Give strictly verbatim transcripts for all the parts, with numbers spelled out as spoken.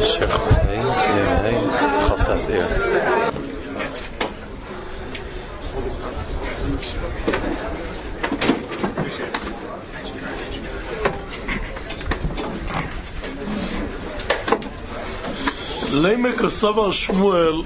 Sheikh Hey, yeah, hey, Chav Tasir. Leimek Savar Shmuel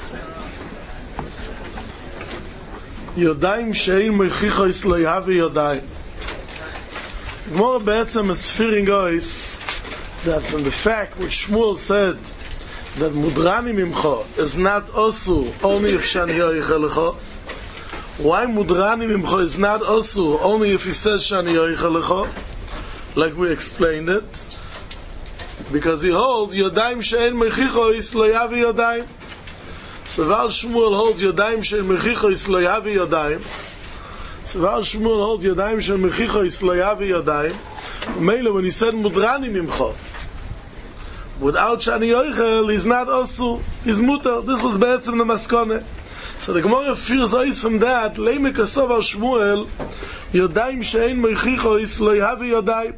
Yodayim shein mechicha isloyavi yodayim. Gemara be'etzem is fearing us that from the fact which Shmuel said that mudrani mimcha is not osu only if shani yoichelecha. Why mudrani mimcha is not osu only if he says shani yoichelecha? Like we explained it. Because he holds Yodayim she'en mechicha isloyavi yodayim. Savar Shmuel holds Yodayim she'en mechicha isloyavi yodayim. Savar Shmuel holds Yodayim she'en mechicha isloyavi yodayim. Mele, when he said mudrani mimcha, without shani yoichel, he's not osu, he's mutar. This was be'etzem the maskone. So the Gemara fears us from that. Leimek Savar Shmuel Yodayim she'en mechicha isloyavi yodayim.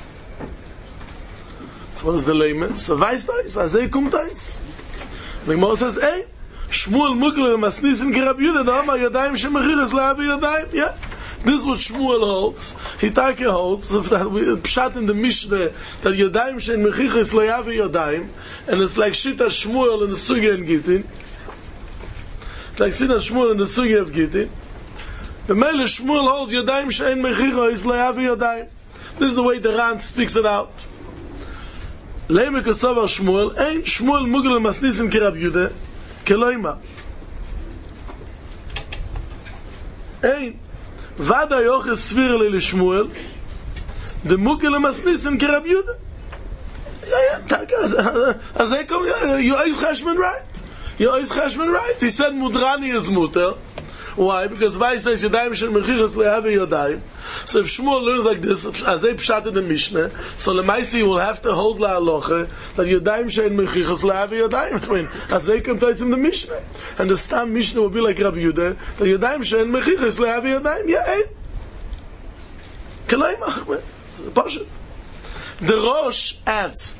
So what is the layman? So weiss das, azay kum das. The Gemara says, hey, Shmuel mukler masnisim ki Rabbi Yehuda, no amar yodayim shemechiras le'avi yodayim. Yeah, this is what Shmuel holds. Hitake holds, that we pshat in the Mishnah, that yodayim shemechiras le'avi yodayim, and it's like shita Shmuel in the Sugya in Gittin. It's like shita Shmuel in the Sugya of Gittin. The Mele Shmuel holds yodayim shemechiras le'avi yodayim. This is the way the Ran speaks it out. Leimek Savar Shmuel, ein Shmuel mugel masnisim ki Rabbi Yehuda, keloima. Ein vada yoch svir le Shmuel, the mugel masnisim ki Rabbi Yehuda. Yeah, yeah, as they come, you is Cheshman right. You is Cheshman right. He said mudrani is muter. Why? Because weiß that Yodayim shel mechiras le'avi yodayim. So if Shmuel learns like this, as they pshat in the Mishnah, so Lemaisi will have to hold la'aloche that Yodayim shel mechiras le'avi yodayim. I mean, as they come to us in the Mishnah, and the Stam Mishnah will be like Rabbi Yehuda, that Yodayim shel mechiras le'avi yodayim. Yeah, eh? Kelaim Achmed. Pasha. The Rosh adds,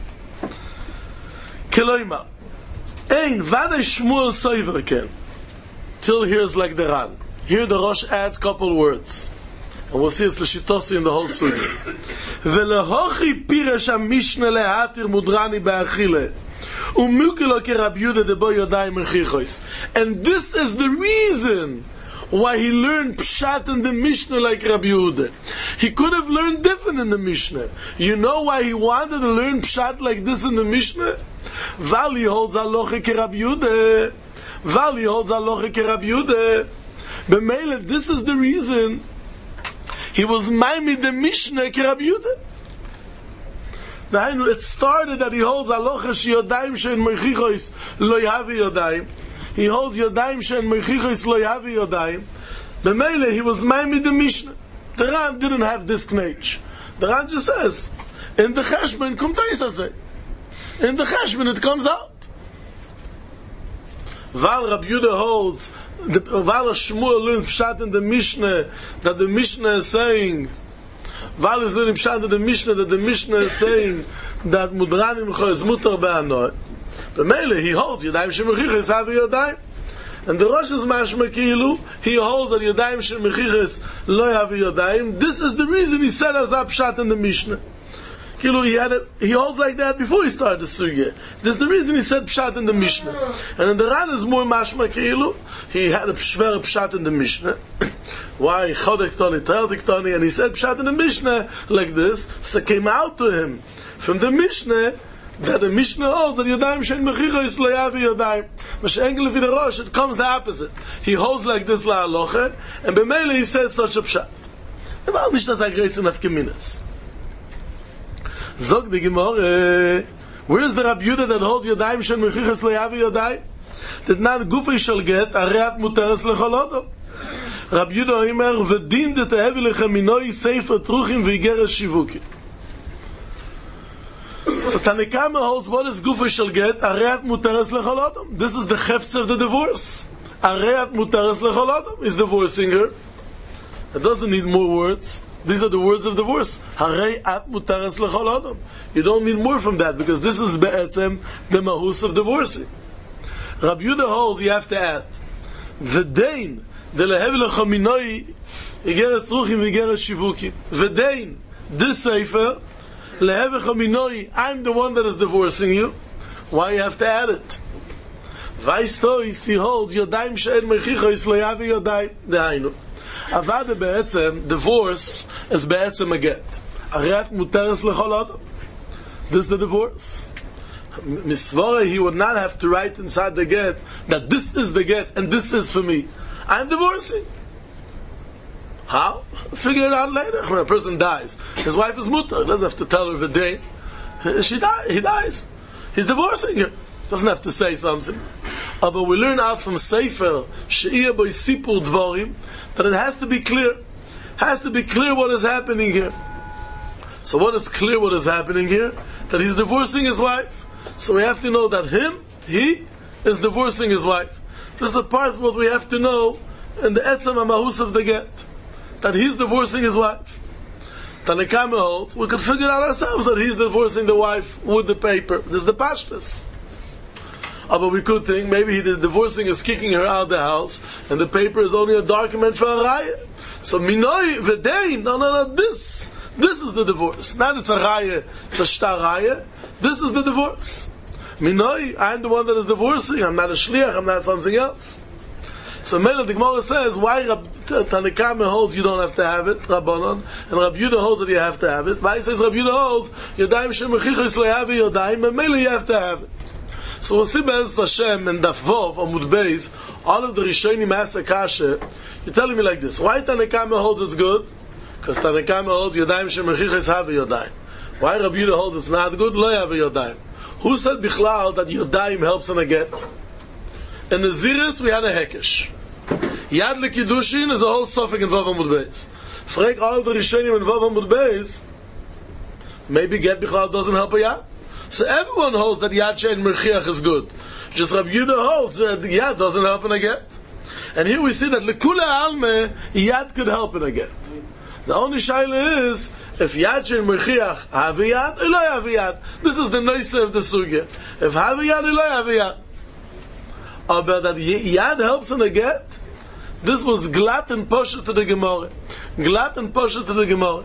Kelaima. Ein vada Shmuel soiver ken. Till here's like the Ran. Here the Rosh adds couple words. And we'll see it's l'shitosi in the whole sugi. V'lehochi piresh ha-mishne lehatir mudrani be'achile. Umukilo ke Rabbi Yehuda debo yodayim mechichos. And this is the reason why he learned pshat in the Mishnah like Rabbi Yehuda. He could have learned different in the Mishnah. You know why he wanted to learn pshat like this in the Mishnah? Vali holds aloche ke Rabbi Yehuda. Vali holds aloche ke Rabbi Yehuda. B'meile, this is the reason he was maimid the Mishnah ke Rabbi Yehuda. It started that he holds aloche she yodayim she'en mechichos lo yavi yodayim. He holds yodayim she'en mechichos lo yavi yodayim. B'meile, he was maimid the Mishnah. The Ran didn't have this knage. The Ran just says, in the Cheshbon, kum taisaseh. In the Cheshbon, it comes out. Val Rabbi Yehuda holds, the, Val Shmuel learns pshat in the Mishnah, that the Mishnah is saying, Val is learning pshat in the Mishnah, that the Mishnah is saying, that mudrani mimcha is mutar be'anoi. But Mele, he holds, Yodayim shemechiches havi Yodayim. And the Rosh is mashma kilu, he holds that Yodayim shemechiches lo havi Yodayim. This is the reason he said as a pshat in the Mishnah. Kilu, he had a, he holds like that before he started the sugya. This is the reason he said pshat in the Mishnah. And in the Ran is more mashma kilu. He had a shver pshat in the Mishnah. Why chodek toni, teildik toni, and he said pshat in the Mishnah like this. So it came out to him from the Mishnah that the Mishnah holds that Yodayim she'en mechichos lo yavi Yodayim. Mashengel lefi the Rosh, it comes the opposite. He holds like this la'aloche, and b'meile he says such a pshat. Eval nicht das a greis in afkeminas. Zog the Gemara, where is the Rabbi Yehuda that holds Yodayim she'en mechichos lo yavi Yodayim? That not gufay shall get a reat muteres lechol odom. Rabbi Yehuda omer v'din de tehevi lechem minoi sefer truchim v'igeres shivukim. So Tanakama holds what is gufay shall get a reat muteres lechol odom. This is the chefts of the divorce. A reat muteres lechol odom is divorcing her. It doesn't need more words. These are the words of divorce. Harei at mutares lechol adam. You don't need more from that, because this is be'etzem the mahus of divorcing. Rabbi Yehuda holds you have to add v'dein de lehev lecha minoi igeres truchim v'igeres shivukim. V'dein, this sefer lehev lecha minoi, I'm the one that is divorcing you. Why you have to add it? Vaistois, he holds yodayim she'en mechichos lo yavi yodayim dehainu. Avada be'etzem, divorce is be'etzem a get. Aret muteres lechol adam. This is the divorce. Misvara, he would not have to write inside the get that this is the get and this is for me. I'm divorcing. How? Figure it out later. When a person dies, his wife is mutter. He doesn't have to tell her the day. She die, he dies. He's divorcing her. Doesn't have to say something. Uh, but we learn out from Sefer She'iyah Boi Sipur Dvorim that it has to be clear. Has to be clear what is happening here. So what is clear what is happening here? That he's divorcing his wife. So we have to know that him, he, is divorcing his wife. This is a part of what we have to know in the Etzem HaMahus of the get. That he's divorcing his wife. Tanna Kamma holds, we could figure out ourselves that he's divorcing the wife with the paper. This is the pashtus. Oh, but we could think maybe he, the divorcing is kicking her out of the house, and the paper is only a document for a raya. So minoi v'dein, no, no, no, this, this is the divorce. Not it's a raya, it's a shtar raya. This is the divorce. Minoi, I'm the one that is divorcing. I'm not a shliach. I'm not something else. So Mela, the Gemara says, why Rab, Tanna Kamma holds you don't have to have it, Rabbanon, and Rabbi Yehuda holds that you have to have it. Why says Rabbi Yehuda holds, Yodayim shemechichos lo yavi Yodayim, and Mela you have to have it. So we'll see Be'ez Hashem and Daf Vov, Amud Beis, all of the Rishonim ask a kasha. You're telling me like this, why Tanna Kamma holds it's good? Because Tanna Kamma holds Yodayim shemechichos havi Yodayim. Why Rabbi Yehuda holds it's not good? Lo yavi Yodayim. Who said Bichlal that Yodayim helps in a get? In the Ziris we had a Hekesh. Yad L'Kiddushin is a whole suffix in Vav Amud Beis. Frag all the Rishonim in Vav Amud Beis, maybe get Bichlal doesn't help a Yad. So everyone holds that Yad Shein Merchiach is good. Just Rabbi Yehuda holds that Yad doesn't help in a get. And here we see that L'Kula Alme, Yad could help in a get. The only shaila is, if Yad Shein Merchiach have a Yad, or lo have a Yad. This is the noise of the Sugya. If have a Yad, or lo have a Yad. But that Yad helps in a get, this was glat and posher to the Gemara. Glat and posher to the Gemara.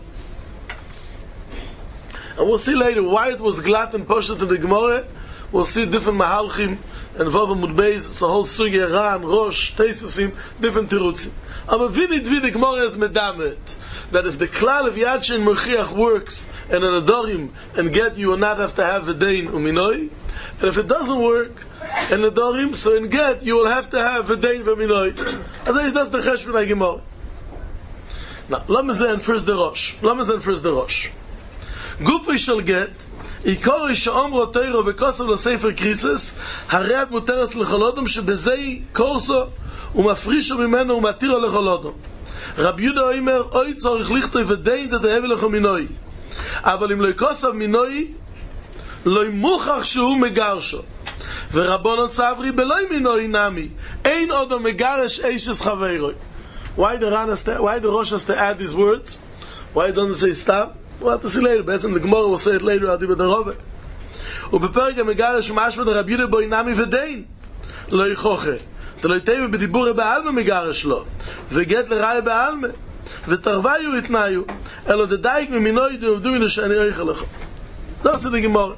And we'll see later why it was glat and posher to the Gemara. We'll see different mahalchim and Vav Amud Beis. It's a whole sugya, Ran, Rosh, Teisusim, different tirutzim. Aber wie nit wie the Gemara is medamet, that if the klal of Yad Shein Merchiach works and an adorim and get, you will not have to have a dain uminoi. And if it doesn't work in adorim, so in get you will have to have a dain uminoi. As that's the cheshbon Gemara. Now, let me say first the Rosh. Let me say first the Rosh. Gufi shall get, Ikor she'omro teiro v'kosav l'sefer krisis, hareat muteres l'cholodom shebezei korso umafrisho mimeno umatiro l'cholodom. Rabbi Yehuda omer, oi tzorich lichtoi v'dein tadeheve lecho minoi. אבל אם לא יקוסב מינוי, לא ימוכח שהוא מגרשו. ורבונו צברי בלוי מינוי נמי. אין עוד המגרש אישס חברוי. Why the Ran has to, why the Rosh has to add these words? Why doesn't it say stop? We'll have to see later. בעצם the Gemara will say it later. עדי בדרובה. ובפרק המגרש משמע דרבי יהודה בו נמי ודין. לא יכוחה. אתה לא יתאיו בדיבור בעלמה מגרש לו. וגט לראי בעלמה. ותרוויו יתנאיו. אלו דדייק ממינוי דעובדו מן שאני אויך לך. That's the Gemara.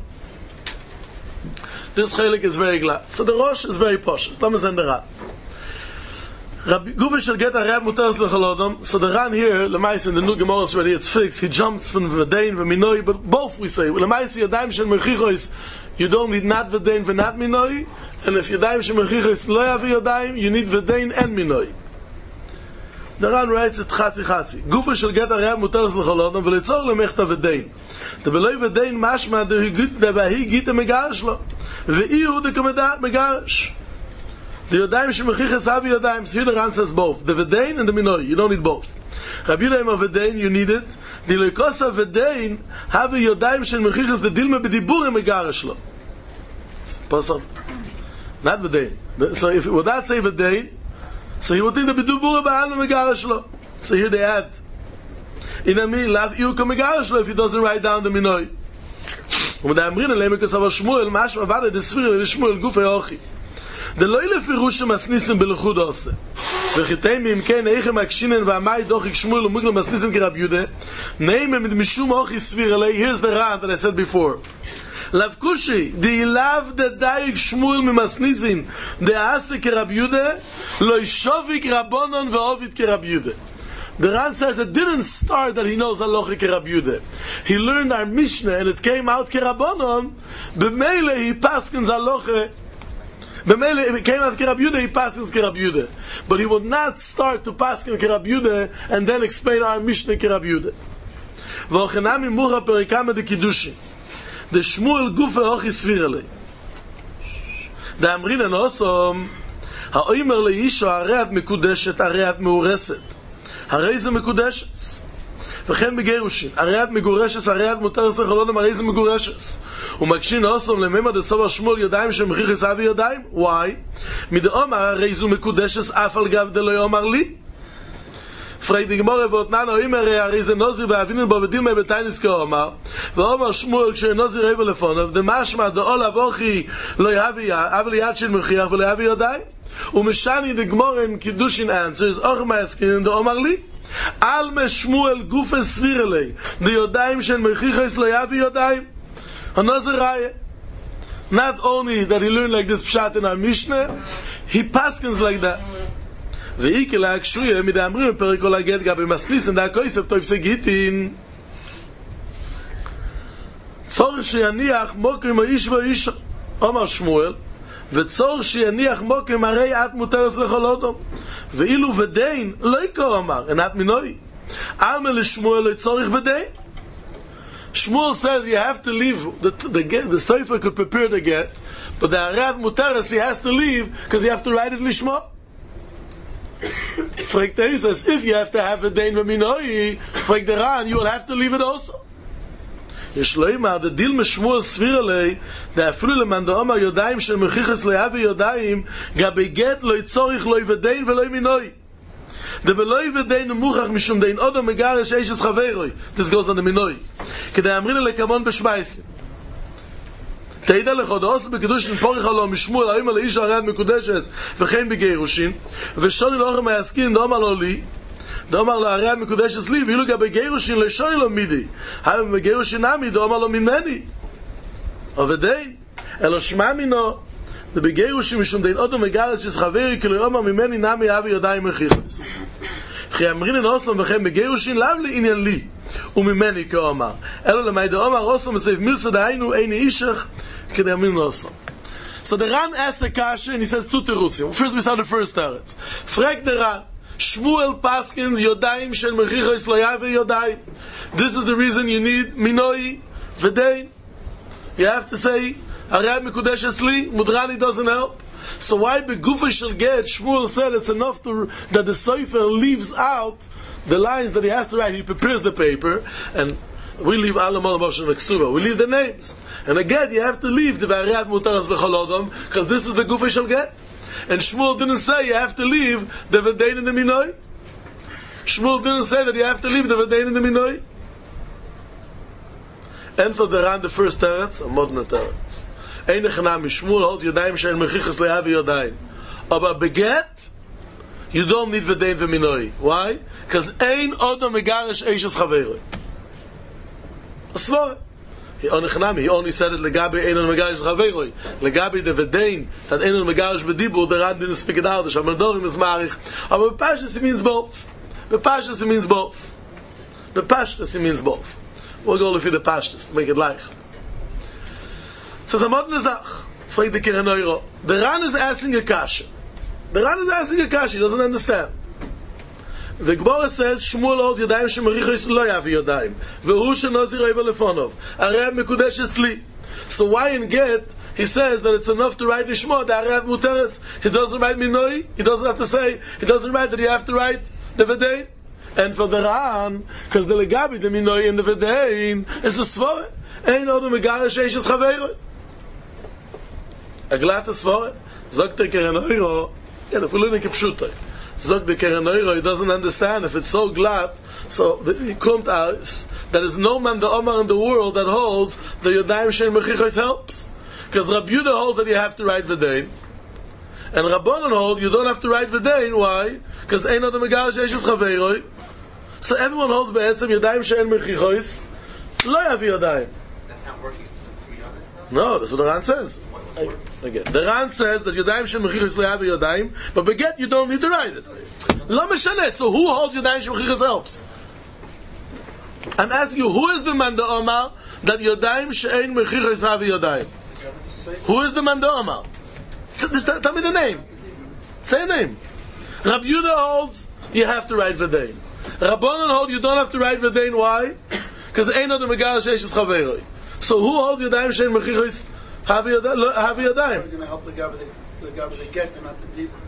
This chelik is very glad. So the Rosh is very posh. Let me send the Ran. Rabbi Gufa shall get a Rab Muteres L'Cholodom. So the Ran here, Lemais in the new Gemara is already it's fixed. He jumps from V'dein V'minoi, but both we say. Lemais Yadayim Shel Merchichos, you don't need not V'dein V'nat Minoi, and if Yadayim Shel Merchichos lo yavi Yadayim, you need V'dein and Minoi. The Ran writes it Chatzi Chatzi. Gufa shall get a Rab Muteres L'Cholodom, V'litzor Lemechta V'dein. The Beloi V'dein mashma the Bahi Gita Megarish lo. V'iyu the Kameda Megarish. The Yodayim Shemechiches have Yodayim. So here the Ran says both. The V'dein and the Minoi. You don't need both. Rabbi Yehuda of V'dein, you need it. The Lekosa V'dein have Yodayim Shemechiches the Dilma B'dibur Megarish lo. Not V'dein. So if it would not say V'dein, so he would think the B'dibur Ba'al Megarish lo. So here they add. In a me, lav iu come garishlo if he doesn't write down the minoi. Und da amrin le mekas aber Shmuel, mach vade de sfir le Shmuel guf yochi. De lo ile firush masnisen belchud ose. וכיתם אם כן איך מקשינן ואמאי דוח שמואל ומגל מסניסן כרב יהודה נעים mit משום אוכי סביר עלי here's the rant that I said before לאו קושי די לאו דדייק שמואל ממסניסן דעשה כרב יהודה לא ישוביק רבונון ואוביד כרב יהודה. The Ran says it didn't start that he knows halacha kerab Yehuda. He learned our Mishnah and it came out kerabonon. B'meile he paskins halacha. B'meile it came out kerab Yehuda. He paskins kerab Yehuda. But he would not start to paskin kerab Yehuda and then explain our Mishnah kerab Yehuda. V'ochenami mucha perikama de kiddushin. The Shmuel gufe hochi svirele. The Amrin and Osom ha'oimer leisho areat mekudeshet areat meureset. הרי זה מקודשת וכן בגירושין הרי את מגורשת הרי את מותר סחלון הרי זה מגורשת ומקשין אוסום לממד הסובר שמואל ידיים שמחיך יסעבי ידיים וואי מדאומר הרי זו מקודשת אף על גב דלו יאמר לי פריידי גמורה ואותנן האימר הרי זה נוזיר ואבינו בו ודימה בתיינס כאומר ואומר שמואל כשנוזיר ריבה לפונו דמשמע דאול אבוכי לא יהבי אבל יד של מחיח ולא יהבי ידיים ומשני the Gemara in Kiddushin answers och maskin the Omar li al Shmuel guf svirele the yodaim shen mechichas lo yavi yodaim another raya. Not only that he learned like this pshat in our Mishnah, he paskins like that. Ve'ikela akshuye midamrim perikol aget gabi masnis and da koisef toif segitin tzorich sheyaniach mokim haish vaish Omar Shmuel וצור שיניח מוקם הרי את מותרס לכל אדם ואילו ודין לא יקור אמר אין את מינוי אמר לשמואל לא צורך ודין Shmuel said you have to leave the, the, the, the Sefer could prepare the get but the Arat Muteres he has to leave because you have to write it Lishma. Fragt he says if you have to have a Dain v'minoi fragt the Ran you will have to leave it also. יש לו אימא, the deal משמואל סביר עלי, דה אפילו למען דאומר יודעים של מחיחס לא יהווה יודעים, גבי גט לא יצורך לא יבדין ולא ימינוי. דה בלא יבדין ומוכח משום דין עוד המגרש אישס חברוי, this goes on the מינוי. כדי אמרין לקמון בשמייסים. תהידה לך עוד עושה בקדוש נפורך עלו משמואל, האימא לאיש הרד מקודשס וכן בגירושין, ושוני לאוכם היסקין דאומר לו לי, דאמר לו הרי מקודשת לי ואילו גבי גירושין לשוני לו מידי הרי בגירושין נמי דאמר לו ממני עובדין אלו שמע מינו ובגירושין משום דין עוד מגרש שחברי כאילו אומר ממני נמי אבי ידיים מחיחס וכי אמרינן אוסלם וכן בגירושין לאו לעניין לי וממני כאומר אלו למי דאמר אוסלם בסעיף מילסה דהיינו איני אישך כדי אמרינן אוסלם. So the Ran asks a kasha and he says two terutzim. First we start the first teretz. Frag the Ran Shmuel paskins yodaim shel mechichos lo yave yodaim. This is the reason you need minoi v'dein. You have to say Arad Mekudeshes li. Mudrani doesn't help. So why begufa shel get? Shmuel said it's enough to that the Sefer leaves out the lines that he has to write. He prepares the paper, and we leave alam alam and ksuba. We leave the names, and again you have to leave the Arad Mutaras lechol adam because this is the gufa shel get. And Shmuel didn't say you have to leave the V'dein and the Minoi. Shmuel didn't say that you have to leave the V'dein and the Minoi. And for the Ran, the first teretz, a modern teretz. Ein echanami, Shmuel holds Yodayim she'en mechichas le'avi Yodayim. But beget, you don't need V'dein v'Minoi. Why? Because ein odom megarish eishes chaveroi. Asvore. He only he only said it legabe einon megarish chaveroi. Legabe the v'dein that einon megarish b'dibur. The Ran didn't speak it out. The Shamandorim is marich. But b'pashtus it means both. B'pashtus it means both. B'pashtus it means both. We'll go for the pashtus to make it leicht. So Zamod Nezach, fragt the Keren Euro. The Ran is asking a kasha. The Ran is asking a kasha. He doesn't understand. The Gemara says Shmuel holds Yodayim shemerichos lo yavi Yodayim vehu shenozir eva lefonov Arad Mekudeshes li. So why in Get he says that it's enough to write Nishma the Arad Muteres? He doesn't write Minoi. He doesn't have to say. He doesn't write that you have to write the V'dein. And for the Ran, because the Legabi the Minoi and the V'dein is a svore. Ein odom megarish eishes chaveroi. A glatte svore. Sagt der Keren Euro. Ja, the Fulin kipshutay. Zog the Kerenoiro, he doesn't understand. If it's so glad, so the kommt out, there is no man the Omar in the world that holds the Yodayim Shein Mechichos helps. Because Rabbi Yehuda holds that you have to write V'dein. And Rabbanon hold you don't have to write V'dein. Why? Because Ein Adam Megal Sheishes Chaveiroi. So everyone holds Be'etzem Yodayim Shein Mechichos. Lo Yavi Yodayim. That's not working, to be honest. No, that's what the Ran says. Again, the Ran says that Yodayim Shein Mechichos Lo Yavi Yodayim, but beget you don't need to write it. Lo Meshaneh. So who holds Yodayim Shein Mechichos helps? I'm asking you, who is the man the Omar that Yodayim Shein Mechichos Havi Yodayim? Who is the man the Omar? Tell me the name. Say a name. Rabbi Yehuda holds you have to write V'dein. Rabbanon hold you don't have to write V'dein. Why? Because Ein Adam Megal Sheishes Chaveiroi. So who holds Yodayim Shein Mechichos Havi Yodayim? We're going to help the guy with the, the guy with the get and not the deep.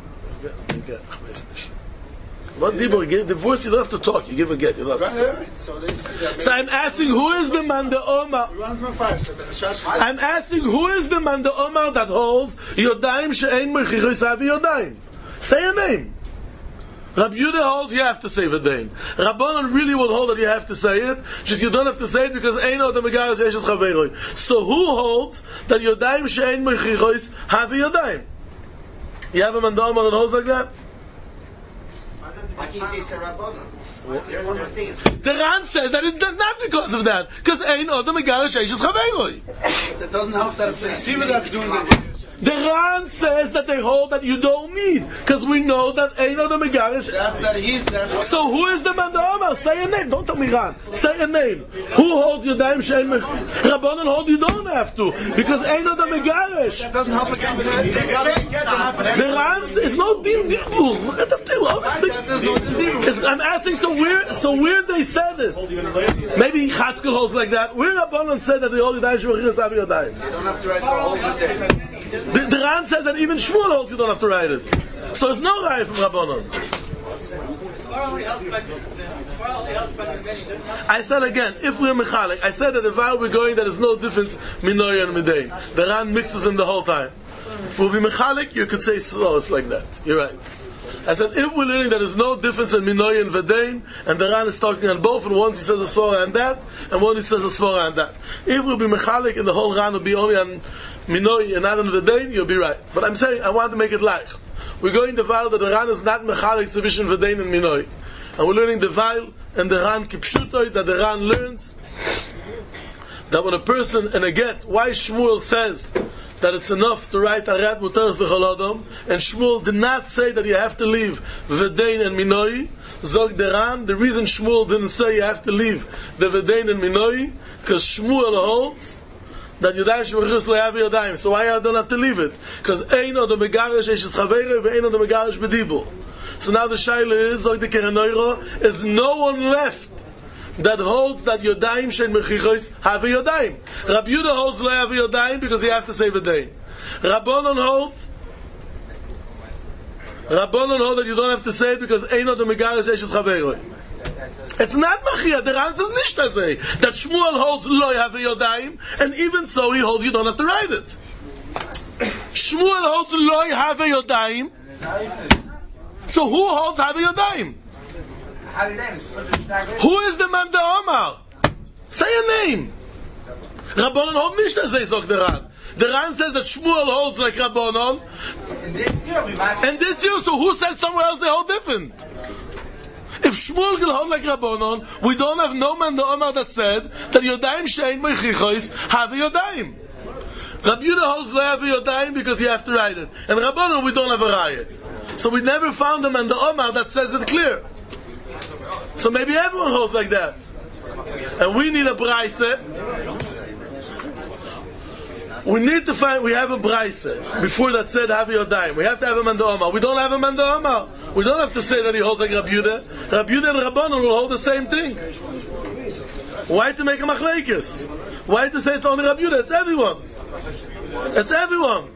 What dibur? Give divorce. You don't have to talk. You give a get. You don't have to talk. Right. So, they say that So I'm asking, who is the man the Omar? I'm asking, who is the man the Omar that holds Yodayim Shein Mechichos Havi Yodayim? Say a name. Rabbi Yehuda holds you have to say V'dein. Rabbanon really will hold that you have to say it. Just you don't have to say it because Ein Adam Megal Sheishes Chaveiroi. So who holds that Yodayim Shein Mechichos Havi Yodayim? You have a man the Omar that holds like that? Why can't you say Rabbanon? There's their things. The Ran says that it's not because of that. Because Ein Adam Megal Sheishes Chaveiroi. It doesn't help that if they see what that's doing. The The Ran says that they hold that you don't need, because we know that Ein Adam Megarish. that's that he's that's So who is the man the Omar? Say a name. Don't tell me Ran. Say a name. Who holds Yodayim Shein Mechichos? Rabbanon hold you don't have to, because Ein Adam Megarish. that doesn't help again. But they gotta get them. The Ran is no din dibur. Look at the thing. That says no deep. It's- I'm asking. So where? So where they said it? Maybe Chatzkel holds like that. Where Rabbanon said that they hold Yodayim Shein Mechichos Havi Yodayim? You don't have to write the whole thing. The, the Ran says that even Shmuel holds you don't have to write it. So it's no right from Rabbanon. I said again, if we're Mechalik, I said that if I were going, there is no difference Minoy and Midain. The Ran mixes them the whole time. If we'll be Mechalik, you could say so, it's like that. You're right. I said, if we're learning there is no difference in Minoy and Vedain, and the Ran is talking on both, and once he says a Svara and that, and one he says a Svara and that. If we'll be Mechalik, and the whole Ran will be only on Minoy and not on Vedain, you'll be right. But I'm saying, I want to make it like. We're going to file that the Ran is not Mechalik Tzivishin Vedain and Minoy. And we're learning the Vail and the Ran Kipshutoi, that the Ran learns that when a person, and again, why Shmuel says that it's enough to write Arat Muteres L'Chol Adam, and Shmuel did not say that you have to leave Vedain and Minoi. Zog the Ran, the reason Shmuel didn't say you have to leave the Vedain and Minoi, because Shmuel holds that Yodayim Shein Mechichos Lo Yavi Yodayim. So why I don't have to leave it? Because Ein Adam Megarish Eishes Chaveiroi ve'Ein Adam Megarish B'dibur. So now the shaila is, Zog the Kerenoiro, is no one left that holds that Yodayim Shein Mechichos Havi Yodayim. Rabbi Yehuda holds Lo Yavi Yodayim because you have to say V'dein. Rabbanon hold Rabbanon hold that you don't have to say it because Ein Adam Megarish Eishes Chaveiroi. It's not Machia. The Ran says Nishta say that Shmuel holds Lo Yavi Yodayim, and even so he holds you don't have to write it. Shmuel holds Lo Yavi Yodayim. So who holds Havi Yodayim? Who is the man the Omar? Say a name. Rabbanon hold Nishta say Zog the Ran. The Ran says that Shmuel holds like Rabbanon. And this year we might. And this year, so who said somewhere else they hold different? If Shmuel will hold like Rabbanon, we don't have no man the Omar that said that Yodayim Shein Mechichos Havi Yodayim. Rabbi Yehuda holds Lo Yavi Yodayim because you have to write it. And Rabbanon, we don't have a riot. So we never found a man the Omar that says it clear. So maybe everyone holds like that. And we need a Braise. We need to find, we have a Braise before that said Havi Yodayim. We have to have a man the Omar. We don't have a man the Omar. We don't have to say that he holds like Rabbi Yehuda. Rabbi Yehuda and Rabbanon will hold the same thing. Why to make a machlekes? Why to say it's only Rabbi Yehuda? It's everyone. It's everyone.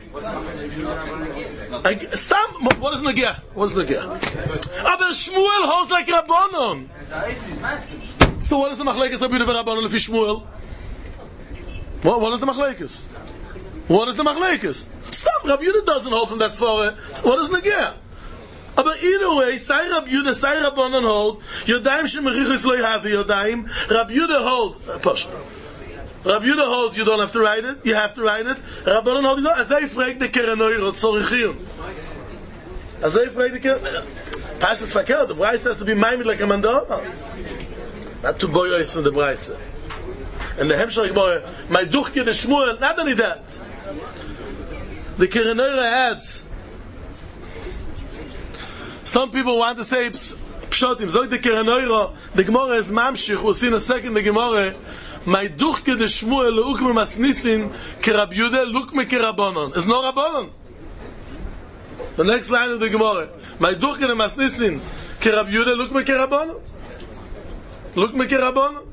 I, stop. What is Nagia? What is Nagia? Aber Shmuel holds like Rabbanon. So what is the machlekes Rabbi Yehuda and Rabbanon if Shmuel? What, what is the machlekes? What is the machlekes? Stop. Rabbi Yehuda doesn't hold from that svara. What is Nagia? But either way, Sai Rabbi Yehuda, Sai Rabbanon hold, Yodayim shemerichos lo yahavi Yodayim. Rabbi Yehuda holds, Posh. Rabbi Yehuda holds, you don't have to write it, you have to write it. Rabbanon holds, you don't. As they frag the Kerenoiro, Tzorichiyun. As they frag the Kerenoiro. Pashtas Fakir, the Braise has to be maimed like a mandoma. Not to boy ois from the Braise. And the Hemshach Gemara, my duchke the Shmuel, not only that. The Kerenoiro adds, some people want to say pshotim. Zog the Kerenoiro, the Gemara is mamshich. We'll see in a second the Gemara. My duchke de Shmuel leukme masnisin kerab Yude lukme kerabonon. It's no Rabbanon. The next line of the Gemara. My duchke de masnisin kerab Yude lukme kerabonon. Lukme kerabonon.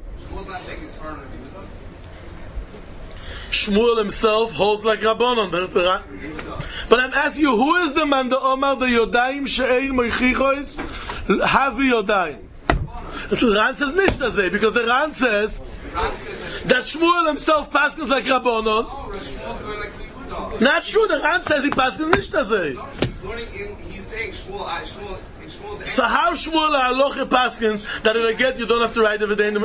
Shmuel himself holds like Rabbanon. But I'm asking you, who is the man the Omar the Yodayim she'ein moichichois havi Yodayim? The Ran says nicht dasei, because the Ran says that Shmuel himself passes like Rabbanon. Not true. The Ran says he passes nicht dasei. He's saying Shmuel. Shmuel. So how Shmuel halacha passes that in a get you don't have to write the V'dein?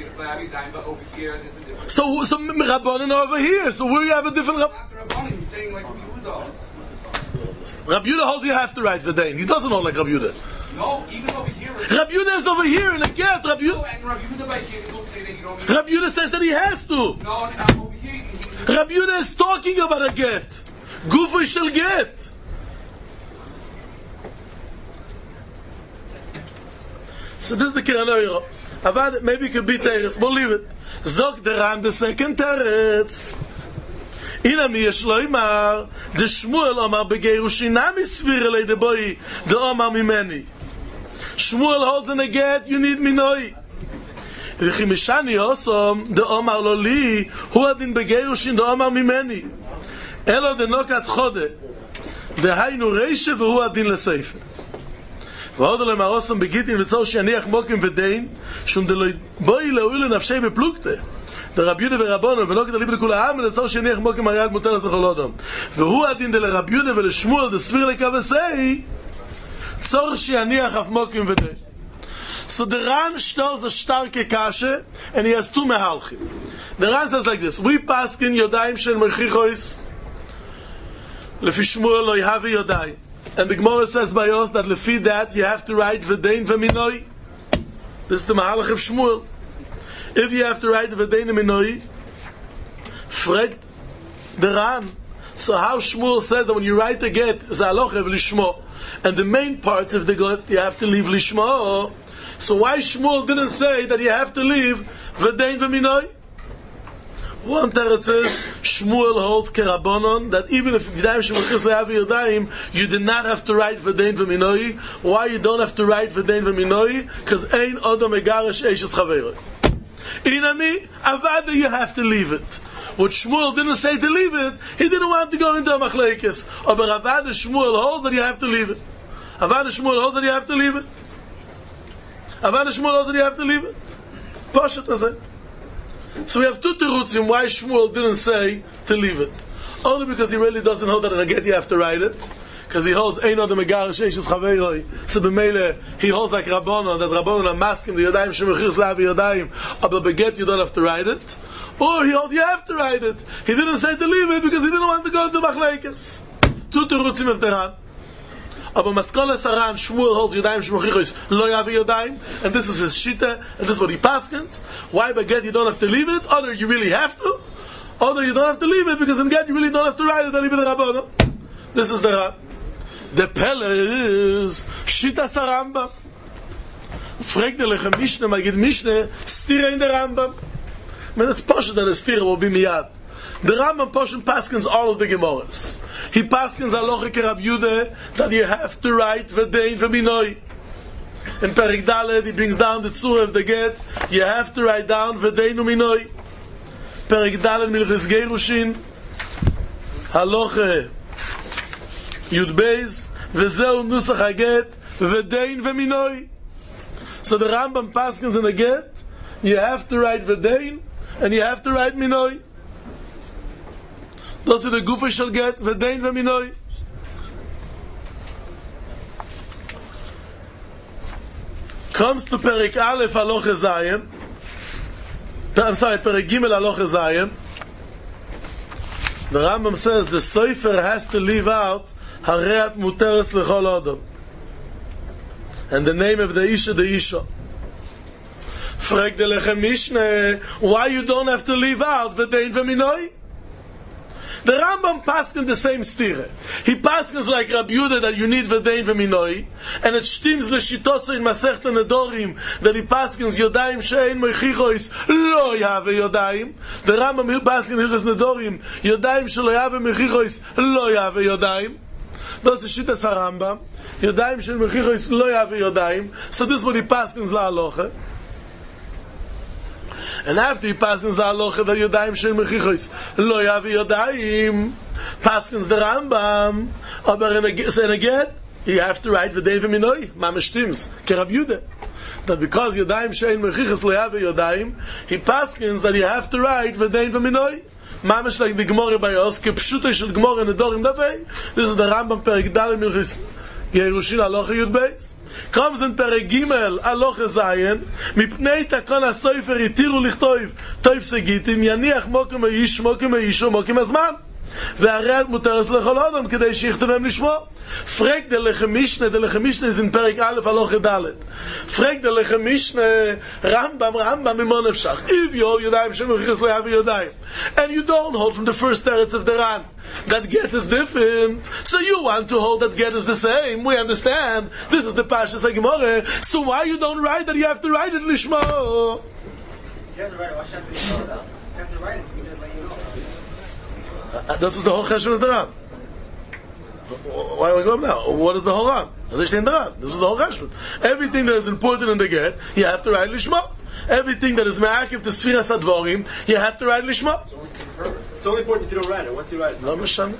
So so Rabbanon over here. So where you have a different Rabbanon? He's saying like Yehuda. Rabbi Yehuda holds you have to write V'dein. He doesn't hold like Rabbi Yehuda. No, even over here. Rabbi Yehuda is over here in a get. Rabbi Yehuda. No, and Rabbi Yehuda by get will say that you don't. Rabbi Yehuda says that he has to. No, I'm over here. Rabbi Yehuda is talking about a get. Gufay shall get. So this is the Kerenoiro. Avad maybe it could be teretz. We'll leave it. Zog the Ran the second teretz. Ina mi yesh lo imar de Shmuel Omar begeirushinam isvir elei de boi de Omar mimeni. Shmuel holds in a get, you need minoi. V'chi mishani osom de Omar lo li hu adin begeirushin de Omar mimeni. Elo de nokat chode de haynu reishe v'hu adin leseife. ועוד עליהם הרוסם בגיטין וצור שיניח מוקים ודין שום דלוי בואי להועיל לנפשי בפלוגתה דרב יהודה ורבונו ולא כדליב לכול העם ולצור שיניח מוקים הריד מותר לכל אדם והוא הדין דלרב יהודה ולשמואל דסביר לקבסי צור שיניח אף מוקים ודין. So the Ran tells a starke kashe and he has two mehalchim. The Ran says like this: we paskin yodayim shel mechichois lefi Shmuel lo yahavi yodayim. And the Gemara says by us that lefi that you have to write v'dein v'minoi. This is the mahalach of Shmuel. If you have to write v'dein v'minoi, fragt the Ran. So how Shmuel says that when you write the get, is halacha v'lishmo, and the main parts of the get you have to leave lishmo. So why Shmuel didn't say that you have to leave v'dein v'minoi? One teretz says Shmuel holds kerabonon that even if Yodayim shemachis le'avi Yodayim, you did not have to write v'dein v'minoi. Why you don't have to write v'dein v'minoi? Because ein odom megarish eishes chaveroi. Inami avada, you have to leave it. What Shmuel didn't say to leave it, he didn't want to go into a machlekes. But avada Shmuel holds that you have to leave it. Avada Shmuel holds that you have to leave it. Avada Shmuel holds that you have to leave it. Poshet azeh. So we have two terutzim why Shmuel didn't say to leave it. Only because he really doesn't hold that in a get you have to write it. Because he holds ein odem megarish eishes chaveroi. So b'meile he holds like Rabbanon, that Rabbanon are masking the Yodayim shemechis le'avi Yodayim. But beget you don't have to write it. Or he holds you have to write it. He didn't say to leave it because he didn't want to go to machlekes. Two terutzim of the Ran. Aber Maskolas Aran, Shmuel holds Yodayim shemachis lo yavi Yodayim, and this is his shita, and this is what he paskins. Why by get you don't have to leave it? Other you really have to. Other you don't have to leave it because in get you really don't have to write it. Leave it Rabbanon. This is the Ran. The Pele is shita Sarambam. Fragt the Lechem Mishnah, Magid Mishnah, stira in the Rambam. I mean, it's posh that the stira will be miyad. The Rambam Poshen paskins all of the Gemaras. He paskins halacha kerab Yude that you have to write v'dein v'minoi. In Perik Daled he brings down the tzur of the get. You have to write down v'dein v'minoi. Perik Daled milchis gerushin halacha Yud Beis v'zeu nusach haget v'dein v'minoi. So the Rambam paskins in the get you have to write v'dein and you have to write minoi. Does it a gufa shall get v'dein v'minoi? comes to Perek Aleph Halacha Zayin. I'm sorry, Perek Gimel Halacha Zayin. The Rambam says the Sofer has to leave out Hareat Muteres Lechol Adam. And the name of the Isha, the Isha. Frag de Lechem Mishneh, why you don't have to leave out V'dein V'minoi? The Rambam paskin the same stire. He paskins like Rabbi Yehuda that you need V'dein V'minoi, and it stims l'shitotzo in Masechta Nedorim that he paskins Yodayim she'ein moichichois lo yave Yodayim. The Rambam will paskin Hilchos Nedorim Yodayim she'lo yave moichichois lo yave Yodayim. That's the Shittas HaRambam. Yodayim she'ein moichichois lo yave Yodayim. So this is what he paskins la'alocha. And after he passes the halacha that Yodayim she'en mechichos lo yavi Yodayim, passes the Rambam, aber in a get, you have to write v'dein v'minoi, mamash tims, ke Rabbi Yehuda. That because Yodayim she'en mechichos lo yavi Yodayim, he passes that you have to write v'dein v'minoi. Mamash like the Gemara by us, ke pshuta shel Gemara nedorim davei. This is the Rambam Perek Dalet Milchus Yerushin halacha Yud Beis. Comes in Perek Gimel Halacha Zayin, mipnei takon hasofer itiru lichtoiv toiv segitim yaniach mokem haish mokem haisho mokem hazman והרי מותרס לכל אדם כדי שיכתבם לשמו. פרק דה לכם משנה, דה לכם משנה זה פרק א' הלכה ד'. פרק דה לכם משנה, רמב"ם, רמב"ם ממון אפשך. If you ידיים שמוכיחס לא יביא ידיים. And you don't hold from the first teretz of the Ran. That get is different. So you want to hold that get is the same. We understand. This is the Pashas HaGemara. So why you don't write that you have to write it Lishmo? You have to write it. Why should I be told that? You have to write it so you just let you know. Uh, this was the whole cheshbon of the Ran. Why are we going now? What is the whole Ran? This was the whole cheshbon. Everything that is important in the get, you have to write Lishmo. Everything that is ma'akiv to Sfiras HaDvorim, you have to write Lishmo. It's only important if you don't write it. Once you write it, לא משנה.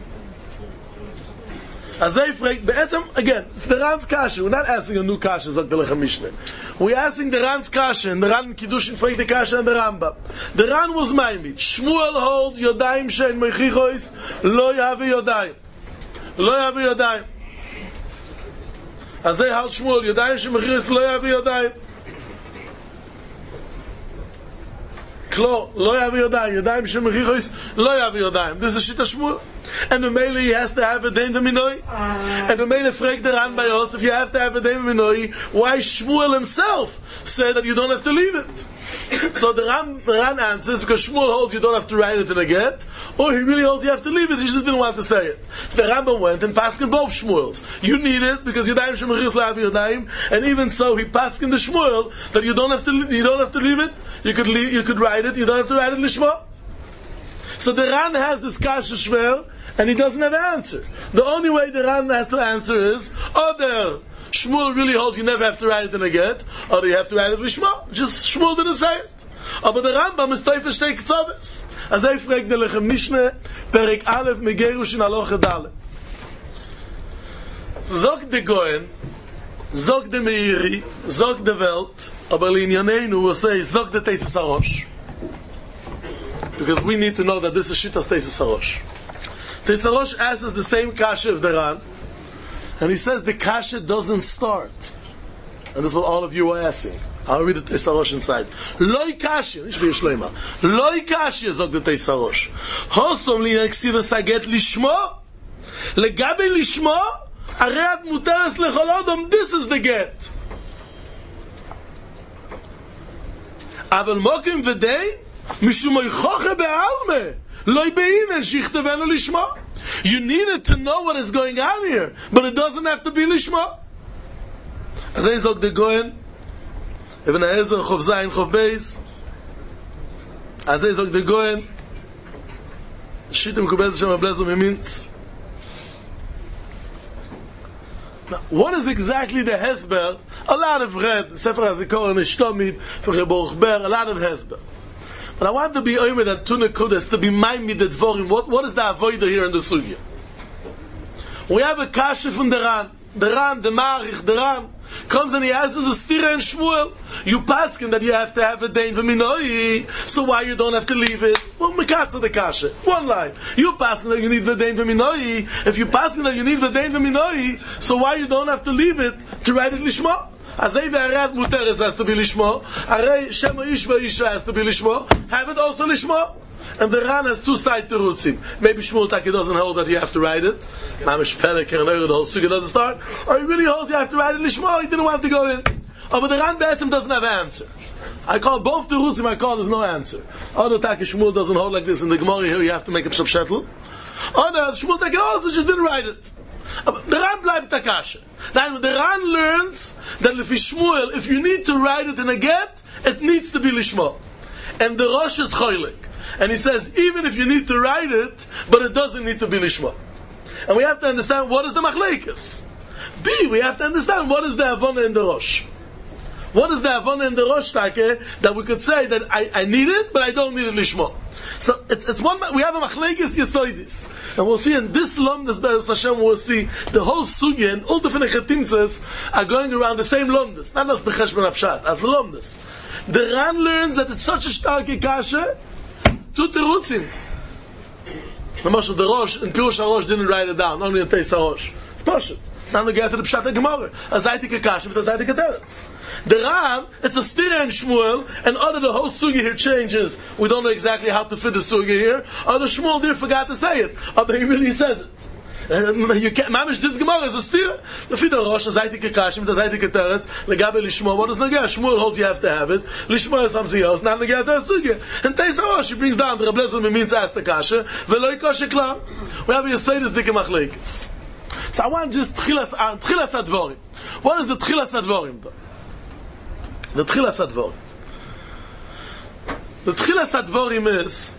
אז זה יפרק, בעצם, again, it's the Ran's Kasha. We're not asking a new Kasha, sagt the Lechem Mishneh. We're asking the Ran's Kasha, and the Ran Kiddushin Frek the Kasha and the Rambam. The Ran was Maimid. Shmuel holds Yodayim she'en mechichois, lo yavi Yodayim. Lo yavi Yodayim. אז זה hold Shmuel, Yodayim she'en mechichois, lo yavi Yodayim. Klo, lo yavi Yodayim. Yodayim she'en mechichois, lo yavi Yodayim. This is Shita Shmuel. And the Mele he has to have a Dein V'minoi. And the Mele fragt the Ran by us, if you have to have a Dein V'minoi, why Shmuel himself said that you don't have to leave it? So the Ran, the Ran answers, because Shmuel holds you don't have to write it in a get, or he really holds you have to leave it, he just didn't want to say it. The Rambam went and passed in both Shmuels. You need it, because Yodayim Shemachis Lavi Yodayim, and even so he passed in the Shmuel, that you don't have to, you don't have to leave it, you could leave, you could write it, you don't have to write it Lishma. So the Ran has this Kasha Shver, and he doesn't have an answer. The only way the Ran has to answer is, either Shmuel really holds you never have to write it in a get, or you have to write it Lishma. Just Shmuel didn't say it. But the Rambam is Teufel Shtei Ktzoves. As I frag the Lechem Mishneh, Perek Aleph Megerushin Halacha Dalet. Zog de Goen, Zog de Meiri, Zog de Welt, aber Linyaneinu will say, Zog de Teises HaRosh. Because we need to know that this is Shittas Teises HaRosh. Teises HaRosh asks the same kasha of the Ran, and he says the kasha doesn't start. And this is what all of you are asking. I'll read the Teises HaRosh inside. Loi kasha, nicht wie Shleima. Loi kasha, sagt der Teises HaRosh. Hosom li neksiva saget lishmo, legabe lishmo, areat muteres lechol adam, this is the get. Aval mokim v'dei, mishum oichoche be'alme, loi be'inen, shichtevenu lishmo. You needed to know what is going on here, but it doesn't have to be lishmo. As I zog the Goen, Ibn Ha'ezer, Chov Zayin, Chov Beis, as I zog the Goen, Shittim Kubez Shem HaBlezer Memintz. Now, what is exactly the Hesber? A lot of read, Sefer HaZikaron, Ishtomid, Fechei Baruch Ber, a lot of Hesber. But I want to be oimed and tuna kudas, to be maimed the dvorim. What, what is the avoider here in the sugya? We have a kasha from the Ran. The Ran, the Marich, the Ran, comes and he asks us a stira and Shmuel. You paskin that you have to have a Dein V'minoi, so why you don't have to leave it? Well, mekatza the kasha. One line. You paskin that you need the Dein V'minoi. If you paskin that you need the Dein V'minoi, so why you don't have to leave it to write it Lishma? Azay ve'arat muteres has to be lishmo. Arei shema ish ve'isha has to be lishmo. Have it also lishmo. And the Ran has two side terutzim. Maybe Shmuel Taki doesn't hold that you have to write it. Mamish Pelek and the whole suga doesn't start. Or he really holds you have to write it lishmo. He didn't want to go in. Oh, but the Ran Be'etzim doesn't have an answer. I call both terutzim. I call there's no answer. Other Taki Shmuel doesn't hold like this in the Gemara here. You have to make a pshab shetl. Other Shmuel Taki also just didn't write it. The Ran bleibt takasha. Now the Ran learns that if Shmuel, if you need to write it in a get, it needs to be lishmo. And the Rosh is choilik. And he says, even if you need to write it, but it doesn't need to be lishma. And we have to understand what is the machlekes. B, we have to understand what is the Havana in the Rosh. What is the Havana in the Rosh, Take, that we could say that I, I need it, but I don't need it lishma. So it's, it's one, we have a machlekes yesoidis. And we'll see in this Lomdas, Be'ez Hashem, we'll see the whole Sugya and all the Chetimtzes are going around the same Lomdas. Not as the Cheshbon Apshat, as the Lomdas. The Ran learns that it's such a starke kasha, two terutzim. The Moshe, the Rosh, and Pirush HaRosh didn't write it down, only in Teis HaRosh. It's Pashut. It's not going to get to the Pshat HaGemara. A Zaytik HaKash, but a Zaytik HaTeretz. The Ram, it's a Stira and Shmuel, and other the whole Sugi here changes. We don't know exactly how to fit the Sugi here. Other Shmuel there forgot to say it. Other he really says it. Uh, you can't, Mamish, this Gemara is a Stira. Lefi the Rosh, a Zaytik HaKash, but a Zaytik HaTeretz, Legabe Lishmo, what is Nagah? Shmuel holds you have to have it. Lishmo is something else, not Nagah to Sugi. And Teis HaRosh, he brings down the Reb Lezer means ask the Kasha, Veloi Koshe Klam. We have a Yesodis Dike Machlekes. So I want just Tchilas Advorim. What is the Tchilas Advorim though? The Tchilas Advorim. The Tchilas Advorim is,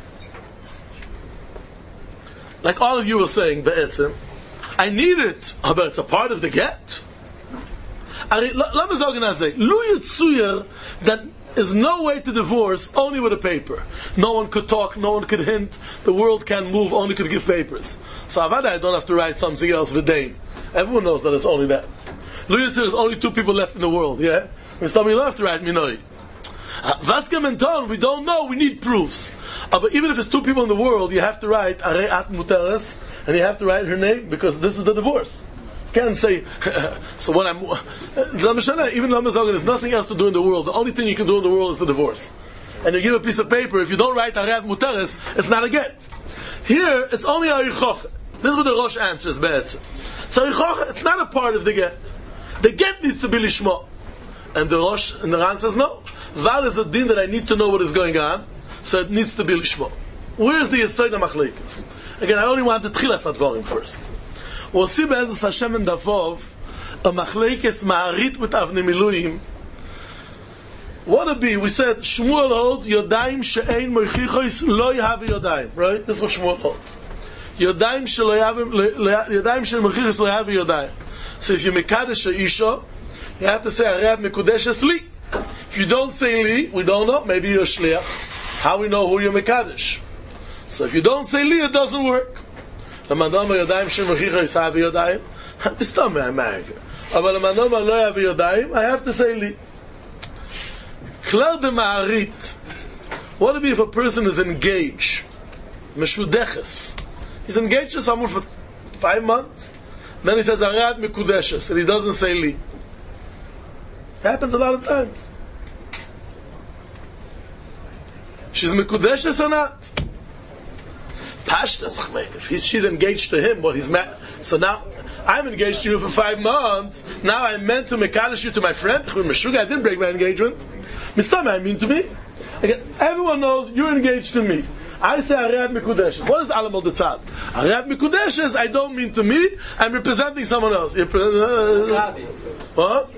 like all of you were saying, Be'etzim, I need it, but it's a part of the get. Let me say, Lu Yitzuyer, that is no way to divorce only with a paper. No one could talk, no one could hint, the world can't move, only could give papers. So Avada, I don't have to write something else, V'dain. Everyone knows that it's only that. Lu Yitzuyer is only two people left in the world, yeah? When somebody don't have to write Minoi. Vaskem and Ton, we don't know, we need proofs. Uh, but even if it's two people in the world, you have to write Areat Muteres, and you have to write her name, because this is the divorce. You can't say, so when I'm, even Lamazogan, there's nothing else to do in the world. The only thing you can do in the world is the divorce. And you give a piece of paper, if you don't write Areat Muteres, it's not a get. Here, it's only a Richoch. This is what the Rosh answers, Be'etzim. So Richoch, it's not a part of the get. The get needs to be Lishmo. And the Rosh, and the Ran says, no. Val is a din that I need to know what is going on, so it needs to be Lishmo. Where's the Yesod HaMachlekes? Again, I only want the Tchilas Advorim first. We'll see Be'ezus Hashem and Davov, a Machlekes Ma'arit with Avnei Miluim. What would be? We said, Shmuel holds, Yodayim she'ein moichichos lo yahavi Yodayim. Right? This is what Shmuel holds. Yodayim she'lo yahavi, Yodayim she'ein moichichos lo yahavi Yodayim. So if you Mekadesh Isha, you have to say, Areat Mekudeshes Li. If you don't say Li, we don't know, maybe you're Shliach. How we know who you're Mekadesh? So if you don't say Li, it doesn't work. L'madoma Yodayim she'ein moichichos havi Yodayim. Bistam me'amarga. But l'madoma lo yahavi Yodayim, I have to say Li. Klal de Ma'arit. What would be if a person is engaged? Meshudeches. He's engaged to someone for five months. Then he says, Areat Mekudeshes, and he doesn't say Li. Happens a lot of times. She's Mekudeshes or not? Pashtas, if he's, she's engaged to him, well, he's mad. So now, I'm engaged to you for five months. Now I'm meant to Mekadesh you to my friend. I didn't break my engagement. Mistama, I mean to me. Again, everyone knows you're engaged to me. I say Areat Mekudeshes. What is the Alam al Detzad? Areat Mekudeshes, I don't mean to me. I'm representing someone else. You're pre- uh, what?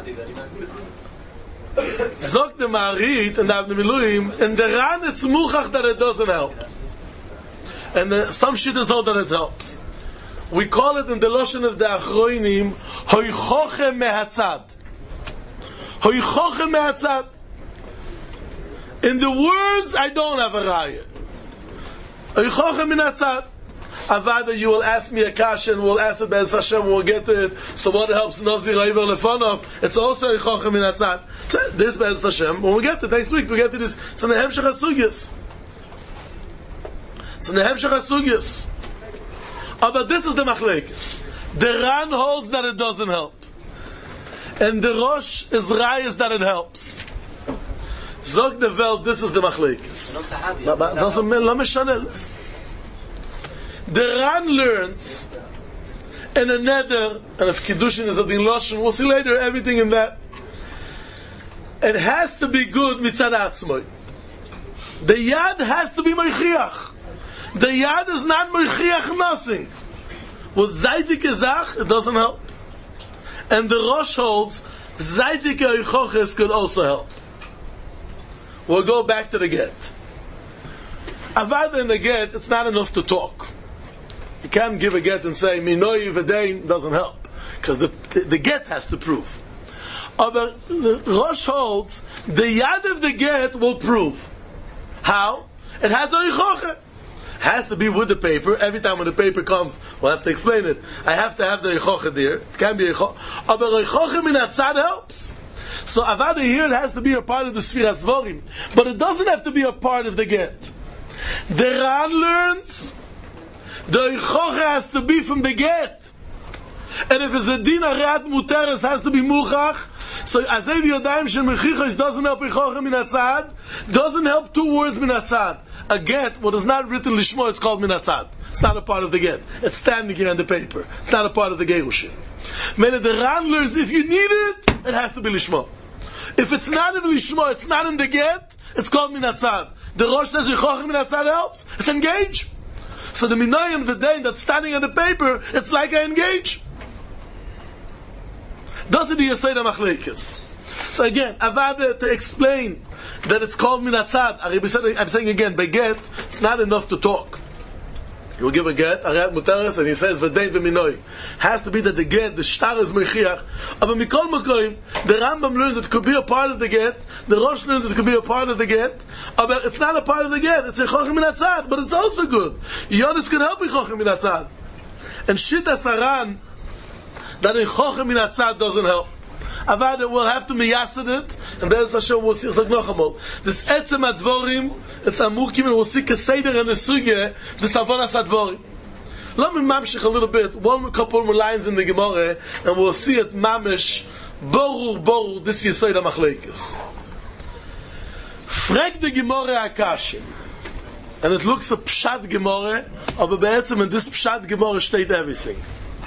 Zok the Ma'arit and the Avnei Miluim, and the Ran it's muchach that it doesn't help. And uh, some shit is all that it helps. We call it in the Lashon of the Achroinim, Hoichoche Mehatzad. Hoichoche Mehatzad. In the words, I don't have a raya. Hoichoche Mehatzad. Avada, you will ask me a kasha and we'll ask it Be'ez Hashem, we'll get to it. So what helps Nazir Aiver Lefonov? It's also Hoichoche Mehatzad. This Be'ez Hashem, when we get to it, next week we get to this. It's in the Hemshech HaSugyas. It's in the Hemshech HaSugyas. Oh, but this is the machlekes. The Ran holds that it doesn't help. and the Rosh is rayas that it helps. Zog the Welt, this is the machlekes. But but doesn't mean let me show this. The Ran learns in a neder, and if kiddushin is a din loshen, we'll see later everything in that. It has to be good mitzad atzmoi. The yad has to be meichiach. The yad is not meichiach nothing. With zaydik ezach, it doesn't help. And the Rosh holds zaydik eichoches could also help. We'll go back to the get. Avad in the get, it's not enough to talk. You can't give a get and say minoi v'dein doesn't help, because the, the the get has to prove. But the Rosh holds the yad of the get will prove. How? It has a eichoche. Has to be with the paper. Every time when the paper comes, we'll have to explain it. I have to have the eichoche there. It can be eichoche. But eichoche min hatzad helps. So avada here, it has to be a part of the Sfiras Dvorim, but it doesn't have to be a part of the get. The Ran learns the eichoche has to be from the get, and if it's a din arat muteres has to be muchach. So azev yodayim shel mechichosh doesn't help eichoche min hatzad, doesn't help two words min hatzad. A get, what is not written lishmo, it's called min hatzad. It's not a part of the get. It's standing here on the paper. It's not a part of the gerushin. Meaning the Ran learns if you need it, it has to be lishmo. If it's not in lishmo, it's not in the get, it's called min hatzad. The Rosh says eichoche min hatzad helps. It's engage. So the minoyim, the day that's standing on the paper, it's like I engage. Doesn't he say the machlekes? So again, avada to explain that it's called min hatzad. I'm saying again, by get, it's not enough to talk. You'll give a get, arat mutaris, and he says v'dein v'minoi. Has to be that the get, the shtar is mechiach. But mikol makoim, the Rambam learns that it could be a part of the get. The Rosh learns that it could be a part of the get. But it's not a part of the get. It's eichoche min hatzad, but it's also good. Yonis can help eichoche min hatzad. And shita saran, that eichoche min hatzad doesn't help. Avada will have to miyasad it, and Be'ez Hashem will see, it's like Nochamol. This etzem advorim, it's amurkim, and we'll see keseder and the sugye, the savonas advorim. Let me mamshich a little bit, one couple more lines in the Gemara, and we'll see it mamish, borur, borur, this yesod ha-machlekes. Frag the Gemara akashim, and it looks a pshat Gemara, but be'etzem in this pshat Gemara state everything.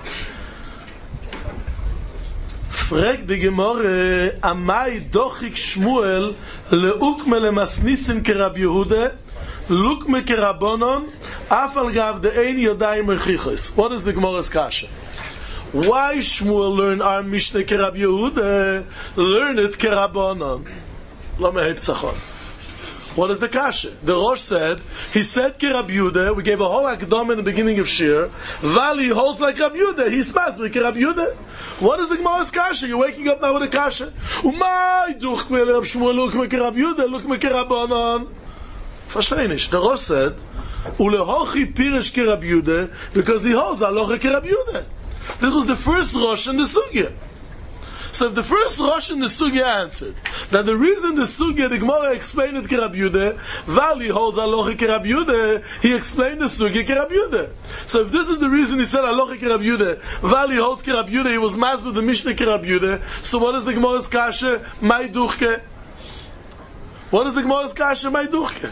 Frag the Gemara, amai dochik Shmuel leukme lemasnisin kerab Yehuda, lukme kerabonon, afal gav de ein yodayim mechichos. What is the Gemara's kasha? Why Shmuel learn our Mishnah kerab Yehuda? Learn it kerabonon. Lo mehei ptzachon. What is the kasha? The Rosh said, he said kerab Yehuda, we gave a whole akdom in the beginning of Shir, Vali holds like Rab Yehuda, he's spas with kerab Yehuda. What is the Gemara's kasha? You're waking up now with a kasha. Umay duch me Rab Shmuel, look me kerab Yehuda, look me kerabonon. Versteh nicht. The Rosh said, ulehochi pirish kerab Yehuda, because he holds aloche kerab Yehuda. This was the first Rosh in the Sugya. So if the first Rosh in the Sugya answered that the reason the Sugya, the Gemara explained it Kerab Yehuda, Vali holds Aloche Kerab Yehuda, he explained the Sugya Kerab Yehuda. So if this is the reason he said Aloche Kerab Yehuda, Vali holds Kerab Yehuda, he was masked with the Mishnah Kerab Yehuda, so what is the Gemara's kasha? Mai duchke. What is the Gemara's kasha? Mai duchke.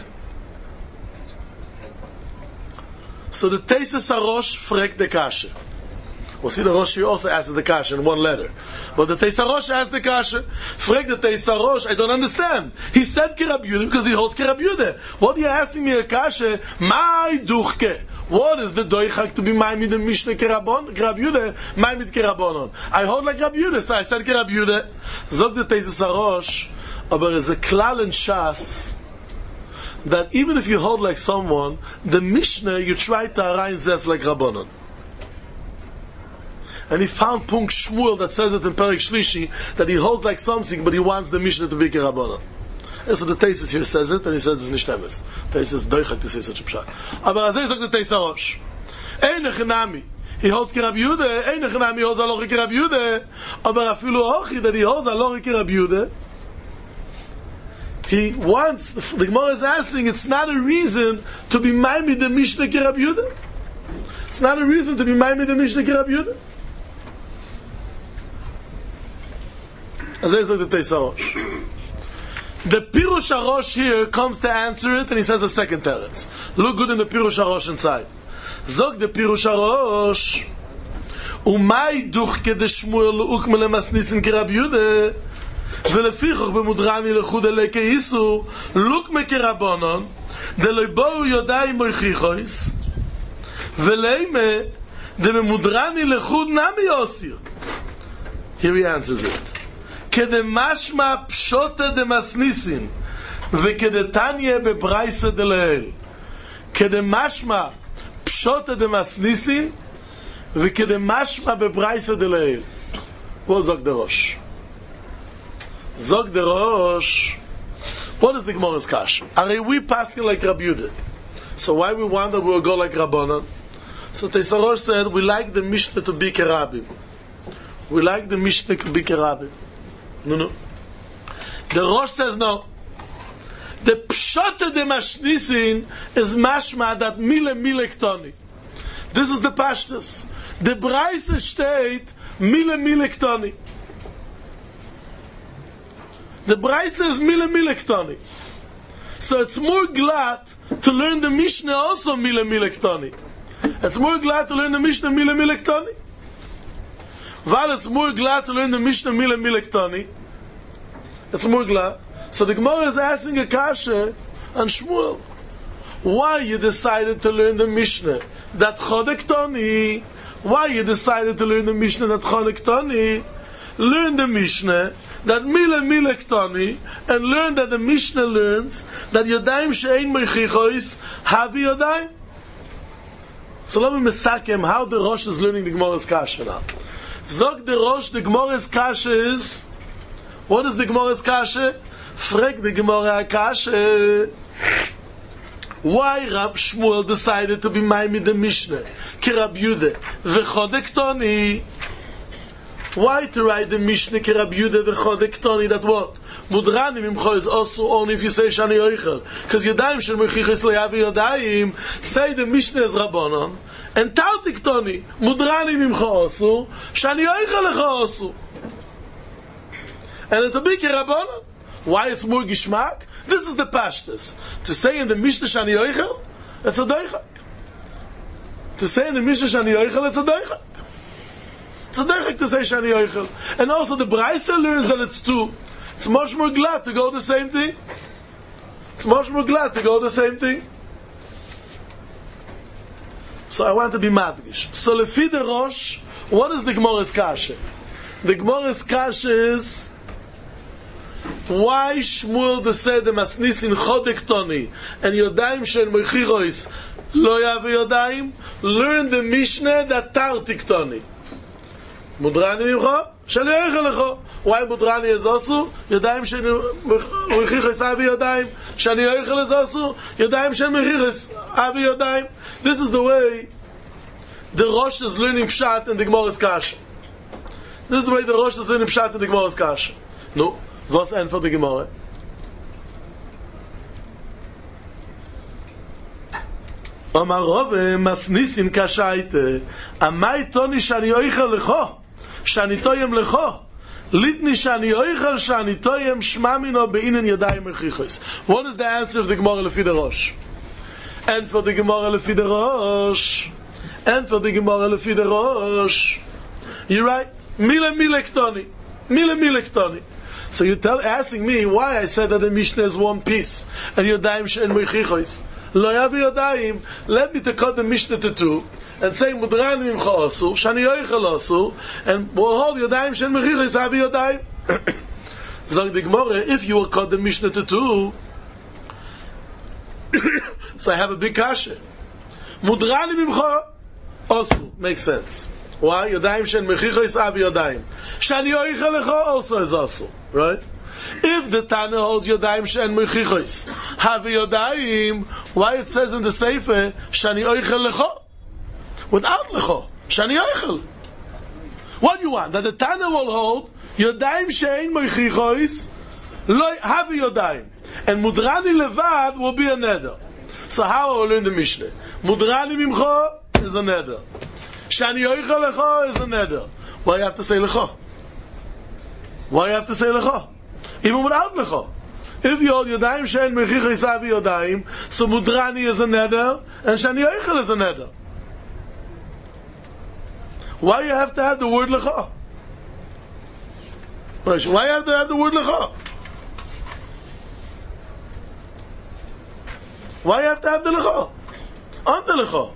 So the Teises HaRosh frag the kasha. We'll see the Rosh here also asks the kasha in one letter. But the Teises HaRosh asked the kasha. Frag the Teises HaRosh, I don't understand. He said Kerab Yehuda because he holds Kerab Yehuda. What are you asking me a kasha? Mai duchke. What is the doichak to be mai mid the Mishnah Kerabon? Kerab Yehuda, mai mid Kerabonon. I hold like Kerab Yehuda, so I said Kerab Yehuda. Zog the Teises HaRosh, but there is a klal in Shas that even if you hold like someone, the Mishnah you try to arrange this like Rabbonon. And he found Punk Shmuel that says it in Perek Shlishi that he holds like something, but he wants the Mishnah to be Kerabbonon. So the Teises here says it, and he says it's nicht emes. Teises doichak to say such a pshat. Aber as I the Teises HaRosh, ein echanami, he holds Kerab Yehuda, ein echanami he holds aloche Kerab Yehuda, aber afilu hochi that he holds aloche Kerab Yehuda, he wants, the Gemara is asking, it's not a reason to be maimid the Mishnah Kerab Yehuda. It's not a reason to be maimid the Mishnah Kerab Yehuda. As I said, the Teisarosh. The Pirush HaRosh here comes to answer it, and he says a second teretz. Look good in the Pirush HaRosh inside. Zog the Pirush HaRosh, Umay duch kede Shmuel le'ukme lemasnisin kerab Yude, ולפיכך במודרני לחוד אלי כאיסו לוקמה כרבונון דלבואו יודעי מויכיכויס ולאימה דממודרני לחוד נמי אוסיר. Here he answers it. כדמשמע פשוטה דמסניסין וכדתניה בברייסה דלאל. כדמשמע פשוטה דמסניסין וכדמשמע בברייסה דלאל. בוא זוג דרוש. Zog the Rosh. What is the Gemara's kash? Are we passing like Rabbi Yehuda? So why we want that we will go like Rabbanan? So Teisarosh said we like the Mishnah to be Kerabim. We like the Mishnah to be Kerabim. No, no. The Rosh says no. The Pshota de Mashnisin is mashma that mile mile ktoni. This is the Pashtus. The Braise state mile mile ktoni. The Braise is mile mile ktoni. So it's more glad to learn the Mishnah also mile mile ktoni. It's more glad to learn the Mishnah mile mile ktoni. While it's more glad to learn the Mishnah mile mile ktoni, it's more glad. So the Gemara is asking a kasha on Shmuel. Why you decided to learn the Mishnah that chodek ktoni? Why you decided to learn the Mishnah that chodek ktoni? Learn the Mishnah that mile mile ktoni, and learn that the Mishnah learns that yodayim she'ein meichichois havi yodayim. So let me mesakem how the Rosh is learning the Gemara's kasha now. Zog the Rosh, the Gemara's kasha is, what is the Gemara's kasha? Frek the Gemara kasha. Why Rab Shmuel decided to be Maimid the Mishnah ki Rab Yehuda v'chodek ktoni? Why to write the Mishnah ki Rab Yehuda v'chodek ktoni? That what? Mudranim imcho is also only if you say Shani Yoichel, because Yodayim shel Mechichos lo yavi Yodayim. Say the Mishnah is Rabbanon and Tarti ktoni. Mudranim imcho also Shani Yoichel lecho also, and it'll be ki Rabbanon. Why it's more gishmak? This is the pashtus. To say in the Mishnah Shani Yoichel, it's a doichak. To say in the Mishnah Shani Yoichel, it's a doichak. It's a doichak to say Shani Yoichel. And also the Braise learns that it's two. It's much more glad to go the same thing. It's much more glad to go the same thing. So I want to be madgish. So lefi the Rosh, what is the Gemara's kasha? The Gemara's kasha is, why Shmuel the said the masnisin chodek toni and yodayim shel mechichos lo yavi yodayim? Learn the Mishnah that tartik toni. Mudrani imcho shel yoichel lecho. Why mudrani is also yodayim shel mechichos avi yodayim? Shel yoichel is also yodayim shel mechichos avi yodayim. This is the way the Rosh is learning pshat in the Gemara's kasha. This is the way the Rosh is learning pshat in the Gemara's kasha. No. Was end for the Gemara? Amar Rove masnisin kashaite amai toni shani oichel lecho shani toyem lecho litni shani oichel shani toyem shma mino beinen yadayim mechichos. What is the answer of the Gemara lefi the Rosh? And for the Gemara lefi the Rosh, and for the Gemara lefi the Rosh, you're right. Mile mile ktoni, mile mile ktoni. So you tell, asking me why I said that the Mishnah is one piece and Yodayim she'en mechichos lo yavi Yodayim. Let me take out the Mishnah to two and say Mudranim imcho osu Shani Yoichel osu, and we'll hold Yodayim she'en mechichos havi Yodayim. Zog the Gemara, if you will cut the Mishnah to two, so I have a big kasha. Mudranim imcho osu makes sense. Why? Yodayim she'en mechichos havi Yodayim. Shani Yoichel lecho also is also. Right? If the Tana holds Yodayim she'en mechichos havi Yodayim, why it says in the Sefer Shani Yoichel lecho without lecho Shani Yoichel? What do you want? That the Tana will hold Yodayim she'en mechichos lo havi Yodayim, and Mudrani levad will be a neder. So how I will learn the Mishnah? Mudrani mimcho is a neder. Shani Yoichel lecho is a neder. Why you have to say lecho? Why you have to say lecha? Even without lecha. If you hold Yodayim she'en mechicha isavi Yodayim, so Mudrani is a neder, and Shani Yoichel is a neder. Why you have to have the word lecha? Why you have to have the word lecha? Why you have to have the lecha? On the lecha.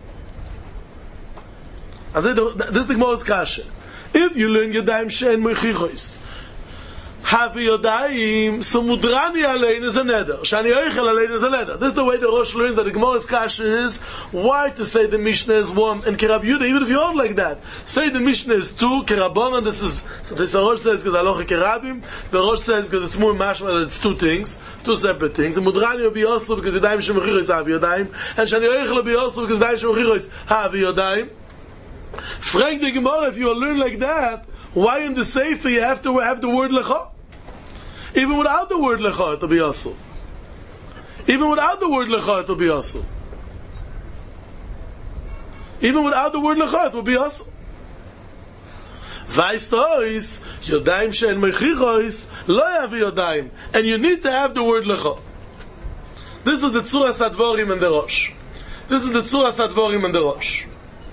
I said, this is the Gemara's kasha. If you learn Yodayim she'en mechicha Havi Yodayim, so Mudrani Alein is a neder. Shani Yoichel Alein is a neder. This is the way the Rosh learns that the Gemara's kasha is. Why to say the Mishnah is one and Kerab Yudah, even if you hold like that. Say the Mishnah is two, Kerabon, this is, so this Rosh says because Aloche Kerabim, the Rosh says because it's more mashma that it's two things, two separate things. And Mudrani will be also because Yodayim Shemechicho is Havi Yodayim, and Shani Yoichel will be also because Yodayim Shemechicho is Havi Yodayim. Frank the Gemara, if you learn like that, why in the Sefer you have to have the word Lecha? Even without the word lecha, it will be also. Even without the word lecha, it will be also. Even without the word lecha, it will be also. Vaistois, Yodayim she'en mechichois, lo yavi Yodayim. And you need to have the word lecha. This is the Tzuras Advorim and the Rosh. This is the Tzuras Advorim and the Rosh.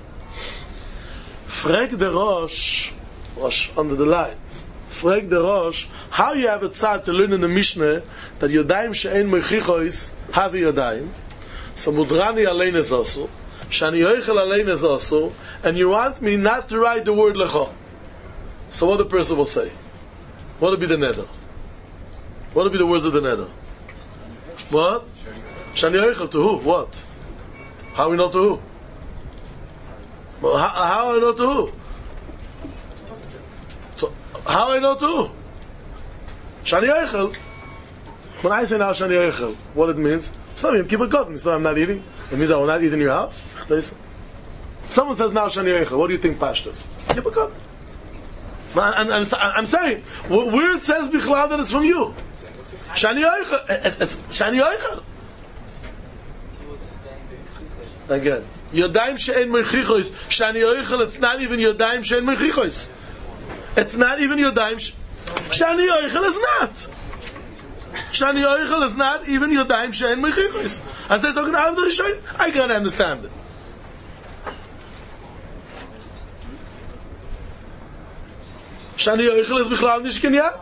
Frag the Rosh, Rosh under the lines. Frag the Rosh, how you have a tzad to learn in the Mishnah that Yodayim she'en mechichois havi Yodayim, so Mudrani alein is also, Shani Yoichel alein is also, and you want me not to write the word lecha. So what the person will say? What will be the neder? What will be the words of the neder? What? Shani Yoichel to who? What? How we know to who? Well, how, how I know to who? How I know too? Shani Yoichel. When I say now Shani Yoichel, what it means? It's not me, keep it cotton. It's not I'm not eating. It means I will not eat in your house. Someone says now Shani Yoichel. What do you think pashtus? Keep it cotton. I'm, I'm, I'm saying, where it says Bichlad that it's from you. Shani Yoichel. It's Shani Yoichel. Again. Yodayim she'en mechichois. Shani Yoichel, it's not even Yodayim she'en mechichois. It's not even Yodayim. Shani Yoichel is not. Shani Yoichel is not even Yodayim she'en mechichois. I say, so out of the Rishon, I can't understand it. Shani Yoichel is Bichlal Nish Kenyat.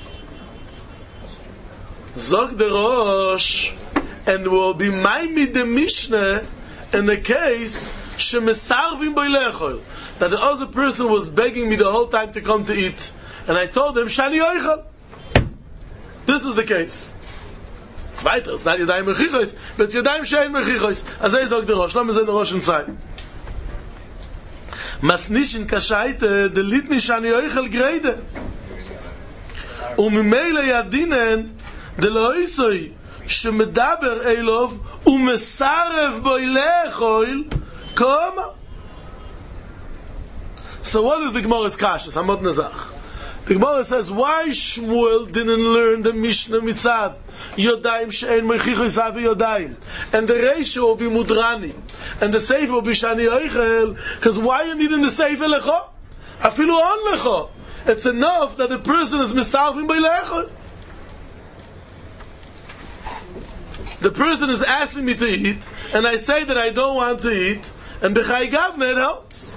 Zog the Rosh, and will be Maimid the Mishnah in the case Shemesarvim Boilechol. That the other person was begging me the whole time to come to eat, and I told him Shani Yoichel. This is the case. It's weiter. It's not Yodayim mechichois, but it's Yodayim she'en mechichois. As I zog the Rosh, let me say the Rosh inside. Masnishin kashaite the litni Shani Yoichel grede. Umimele yadinen the loisoi shemedaber elov umesarev boilechol koma. So what is the Gemara's kashas? Hamot Nazach. The Gemara says, why Shmuel didn't learn the Mishnah Mitzad? Yodayim she'en mechichois havi Yodayim. And the ratio will be Mudrani. And the Sefer will be Shani Yoichel. Because why you need in the Sefer Lecha? Afilu on Lecha. It's enough that the person is misalvim by Lecha. The person is asking me to eat, and I say that I don't want to eat, and B'chai Gavne it helps.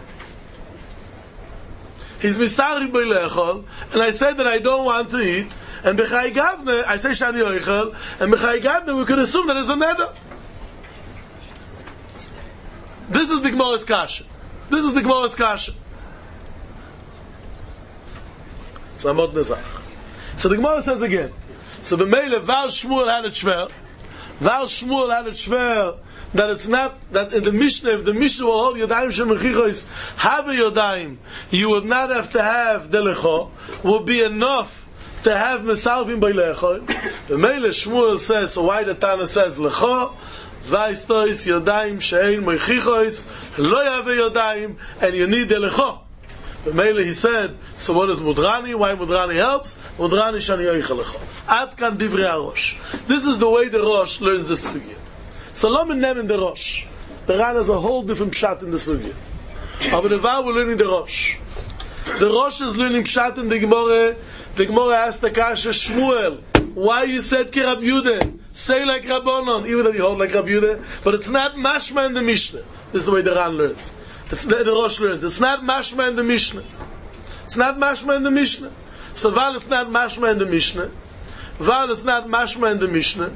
He's misarib b'lechol, and I say that I don't want to eat, and b'chai gavne, I say shani yoichel, and b'chai gavne, we could assume that it's a neder. This is the Gemara's kasha. This is the Gemara's kasha. So Amot Nezach. So the Gemara says again. So b'meile Val Shmuel had it shver. Val Shmuel had it shver. That it's not, that in the Mishnah, if the Mishnah will hold Yodayim shemechichois have a Yodayim, you would not have to have the lecho, would be enough to have mesalvim by lecho. The Mele Shmuel says, so why the Tana says lecho, vaistois Yodayim she'en mechichois, lo have a Yodayim, and you need the lecho. The Mele he said, so what is Mudrani? Why Mudrani helps? Mudrani shani yoichel lecho. Ad kan divrei HaRosh. This is the way the Rosh learns the sugya. So lo men nemen the Rosh. The Ran has a whole different pshat in the sugya. But the Var we're learning the Rosh. The Rosh is learning pshat in the Gemara The Gemara asked the Kasha Shmuel, why you said ki Rab Yehuda? Say like Rabbanon, even though you hold like Rab Yehuda, but it's not mashma in the Mishnah. This is the way the Ran learns. It's the, the Rosh learns. It's not mashma in the Mishnah. It's not mashma in the Mishnah. So while it's not mashma in the Mishnah, while it's not mashma in the Mishnah,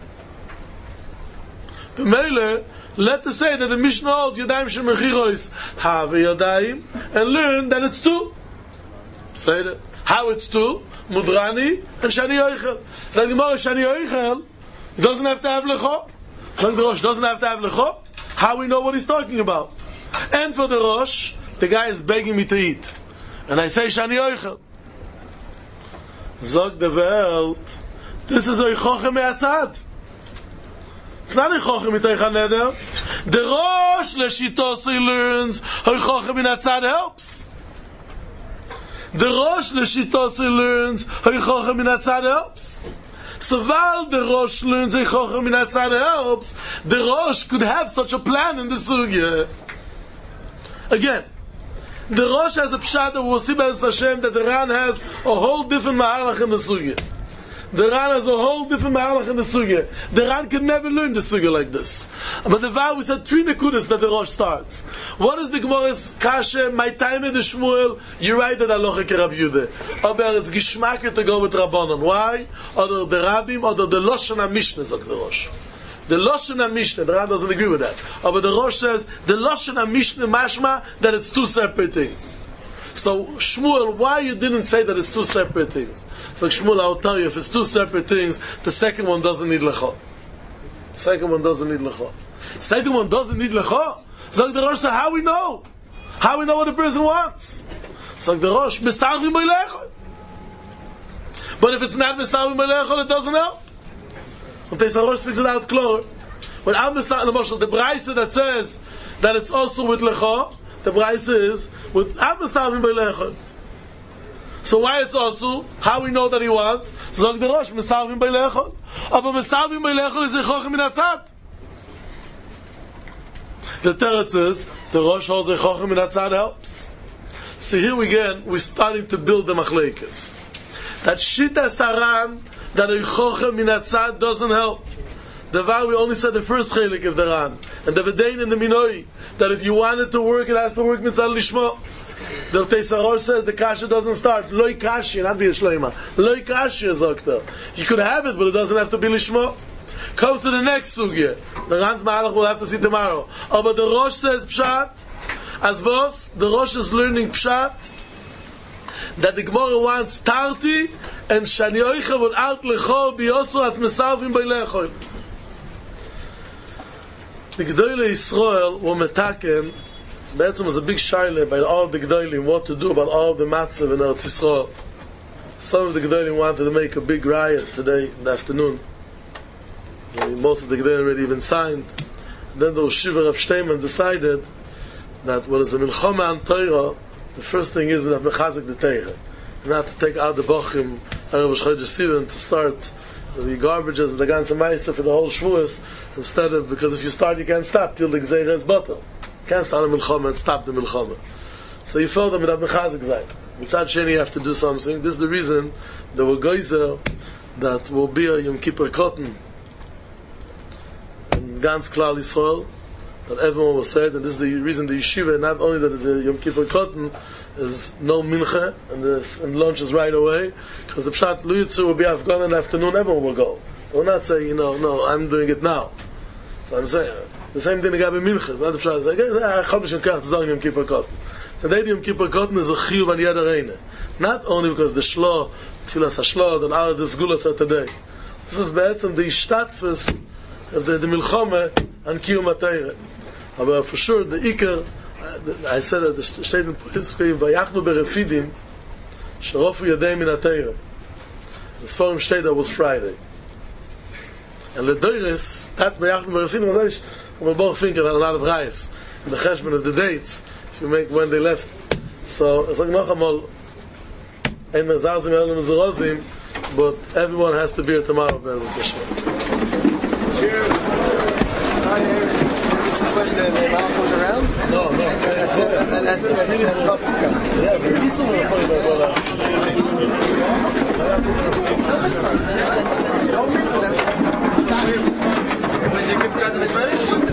B'meile, let us say that the Mishnah holds Yadayim Shemechirois have Yadayim, and learn that it's two. Say that. How it's two? Mudrani and Shani Yoichel. So the Gemara Shani Yoichel, he doesn't have to have Lecho. So the Rosh doesn't have to have Lecho. How we know what he's talking about? And for the Rosh, the guy is begging me to eat. And I say Shani Yoichel. Zog the Welt, this is a Chochem Me'atzad. It's not a Chochem Miteicha Neder. The Rosh Leshitosei learns a Chochem Me'atzad helps. The Rosh Leshitosei learns a Chochem Me'atzad helps. So while the Rosh learns a Chochem Me'atzad helps, the Rosh could have such a plan in the Sugya. Again, the Rosh has a pshat that we'll see by Hashem that the Ran has a whole different mahalach in the Sugya. The Ran has a whole different mahalach in the Sugya. The Ran can never learn the Sugya like this. But the vow, we said three nekudas that the Rosh starts. What is the Gemara's kasha? My time in the Shmuel, you write that aloha ke Rab Yehuda. Aber it's gishmaker to go with Rabbanon. Why? Or the Rabbim, or the Loshen HaMishnah, zok the Rosh. The Loshen HaMishnah, the Ran doesn't agree with that. But the Rosh says, the Loshen HaMishnah mashma, that it's two separate things. So, Shmuel, why you didn't say that it's two separate things? So, Shmuel, I'll tell you, if it's two separate things, the second one doesn't need Lecho. Second one doesn't need Lecho. Second one doesn't need Lecho. So, the Rosh says, how we know? How we know what a person wants? So, the Rosh, Mesarvim B'Lecho. But if it's not Mesarvim B'Lecho, it doesn't help. And the Rosh speaks it out clear. When I'm the the Braisa that says that it's also with Lecho, the Braisa is with Abasavim B'Lecho. So why it's also? How we know that he wants? Zog the Rosh, Mesavim B'Lecho. Aber Mesavim B'Lecho is a Chochem Min Hatzad. The Teretz is, the Rosh holds a Chochem Min Hatzad helps. So here again, we're starting to build the Machlekes. That Shita Saran, that a Chochem Min Hatzad doesn't help. The vow we only said the first chelik of the Ran, and the V'dein and the Minoi, that if you want it to work, it has to work mitzvah lishmo. The Teisaror says the kasha doesn't start. Loi kashi, not via shleima. Loi kashi is okta. You could have it, but it doesn't have to be lishmo. Comes to the next sugya. The Ran's Mahalach we'll have to see tomorrow. Oh, but the Rosh says pshat. As boss, the Rosh is learning pshat that the Gemara wants tarti and shani oicha without lecho biyosu at mesavim b'lecho. The Gedolei Yisrael were metaken. Be'etzem was a big shaila by all the Gedolim what to do about all the matzav in Eretz Yisrael. Some of the Gedolim wanted to make a big riot today in the afternoon. Most of the Gedolim already even signed. Then the Shiva Rav Shteiman decided that when it's a milchama and Torah, the first thing is we have to mechazik the Torah, not to take out the bochim Erev Chodesh Sivan to start the garbages with the ganze meister for the whole shvuas, instead of, because if you start you can't stop till the gzeira is bottle. You can't start a milchama and stop the milchama. So you felt them without mechazik zayin. Mitzad sheni you have to do something. This is the reason there were geyser that will be a Yom Kippur cotton in Gans Klal Yisrael, that everyone will say it, and this is the reason the yeshiva, not only that it's a Yom Kippur cotton, is no mincha, and the and lunch is right away, because the pshat luyitzu will be Afghan in the afternoon, everyone will go. They will not say, you know, no, I'm doing it now. So I'm saying, the same thing again in mincha, it's not the pshat, it's like, I'm going to say, Yom Kippur cotton. Today the Yom Kippur cotton is a chiyuv and yeder reine. Not only because the shlo, tfilas ha-shlo, and all of the sgulas are today. This is be'etzem the ishtatfus of the, the milchome and kiyum ha-teire. But for sure, the ikar, I said that the statement is vayachnu berefidim sherofu yadei min ha-teire. The Sforim state that was Friday. And the doires, that vayachnu berefidim, was we'll both think a lot of rice in the cheshbon of the dates, if you make when they left. So it's like nochamal, ein mezarzim elam mezurozim, but everyone has to be here tomorrow. Cheers. This is when the Malach goes around. No, no. Yeah, but this one will play the ball. Did you give God the Spanish?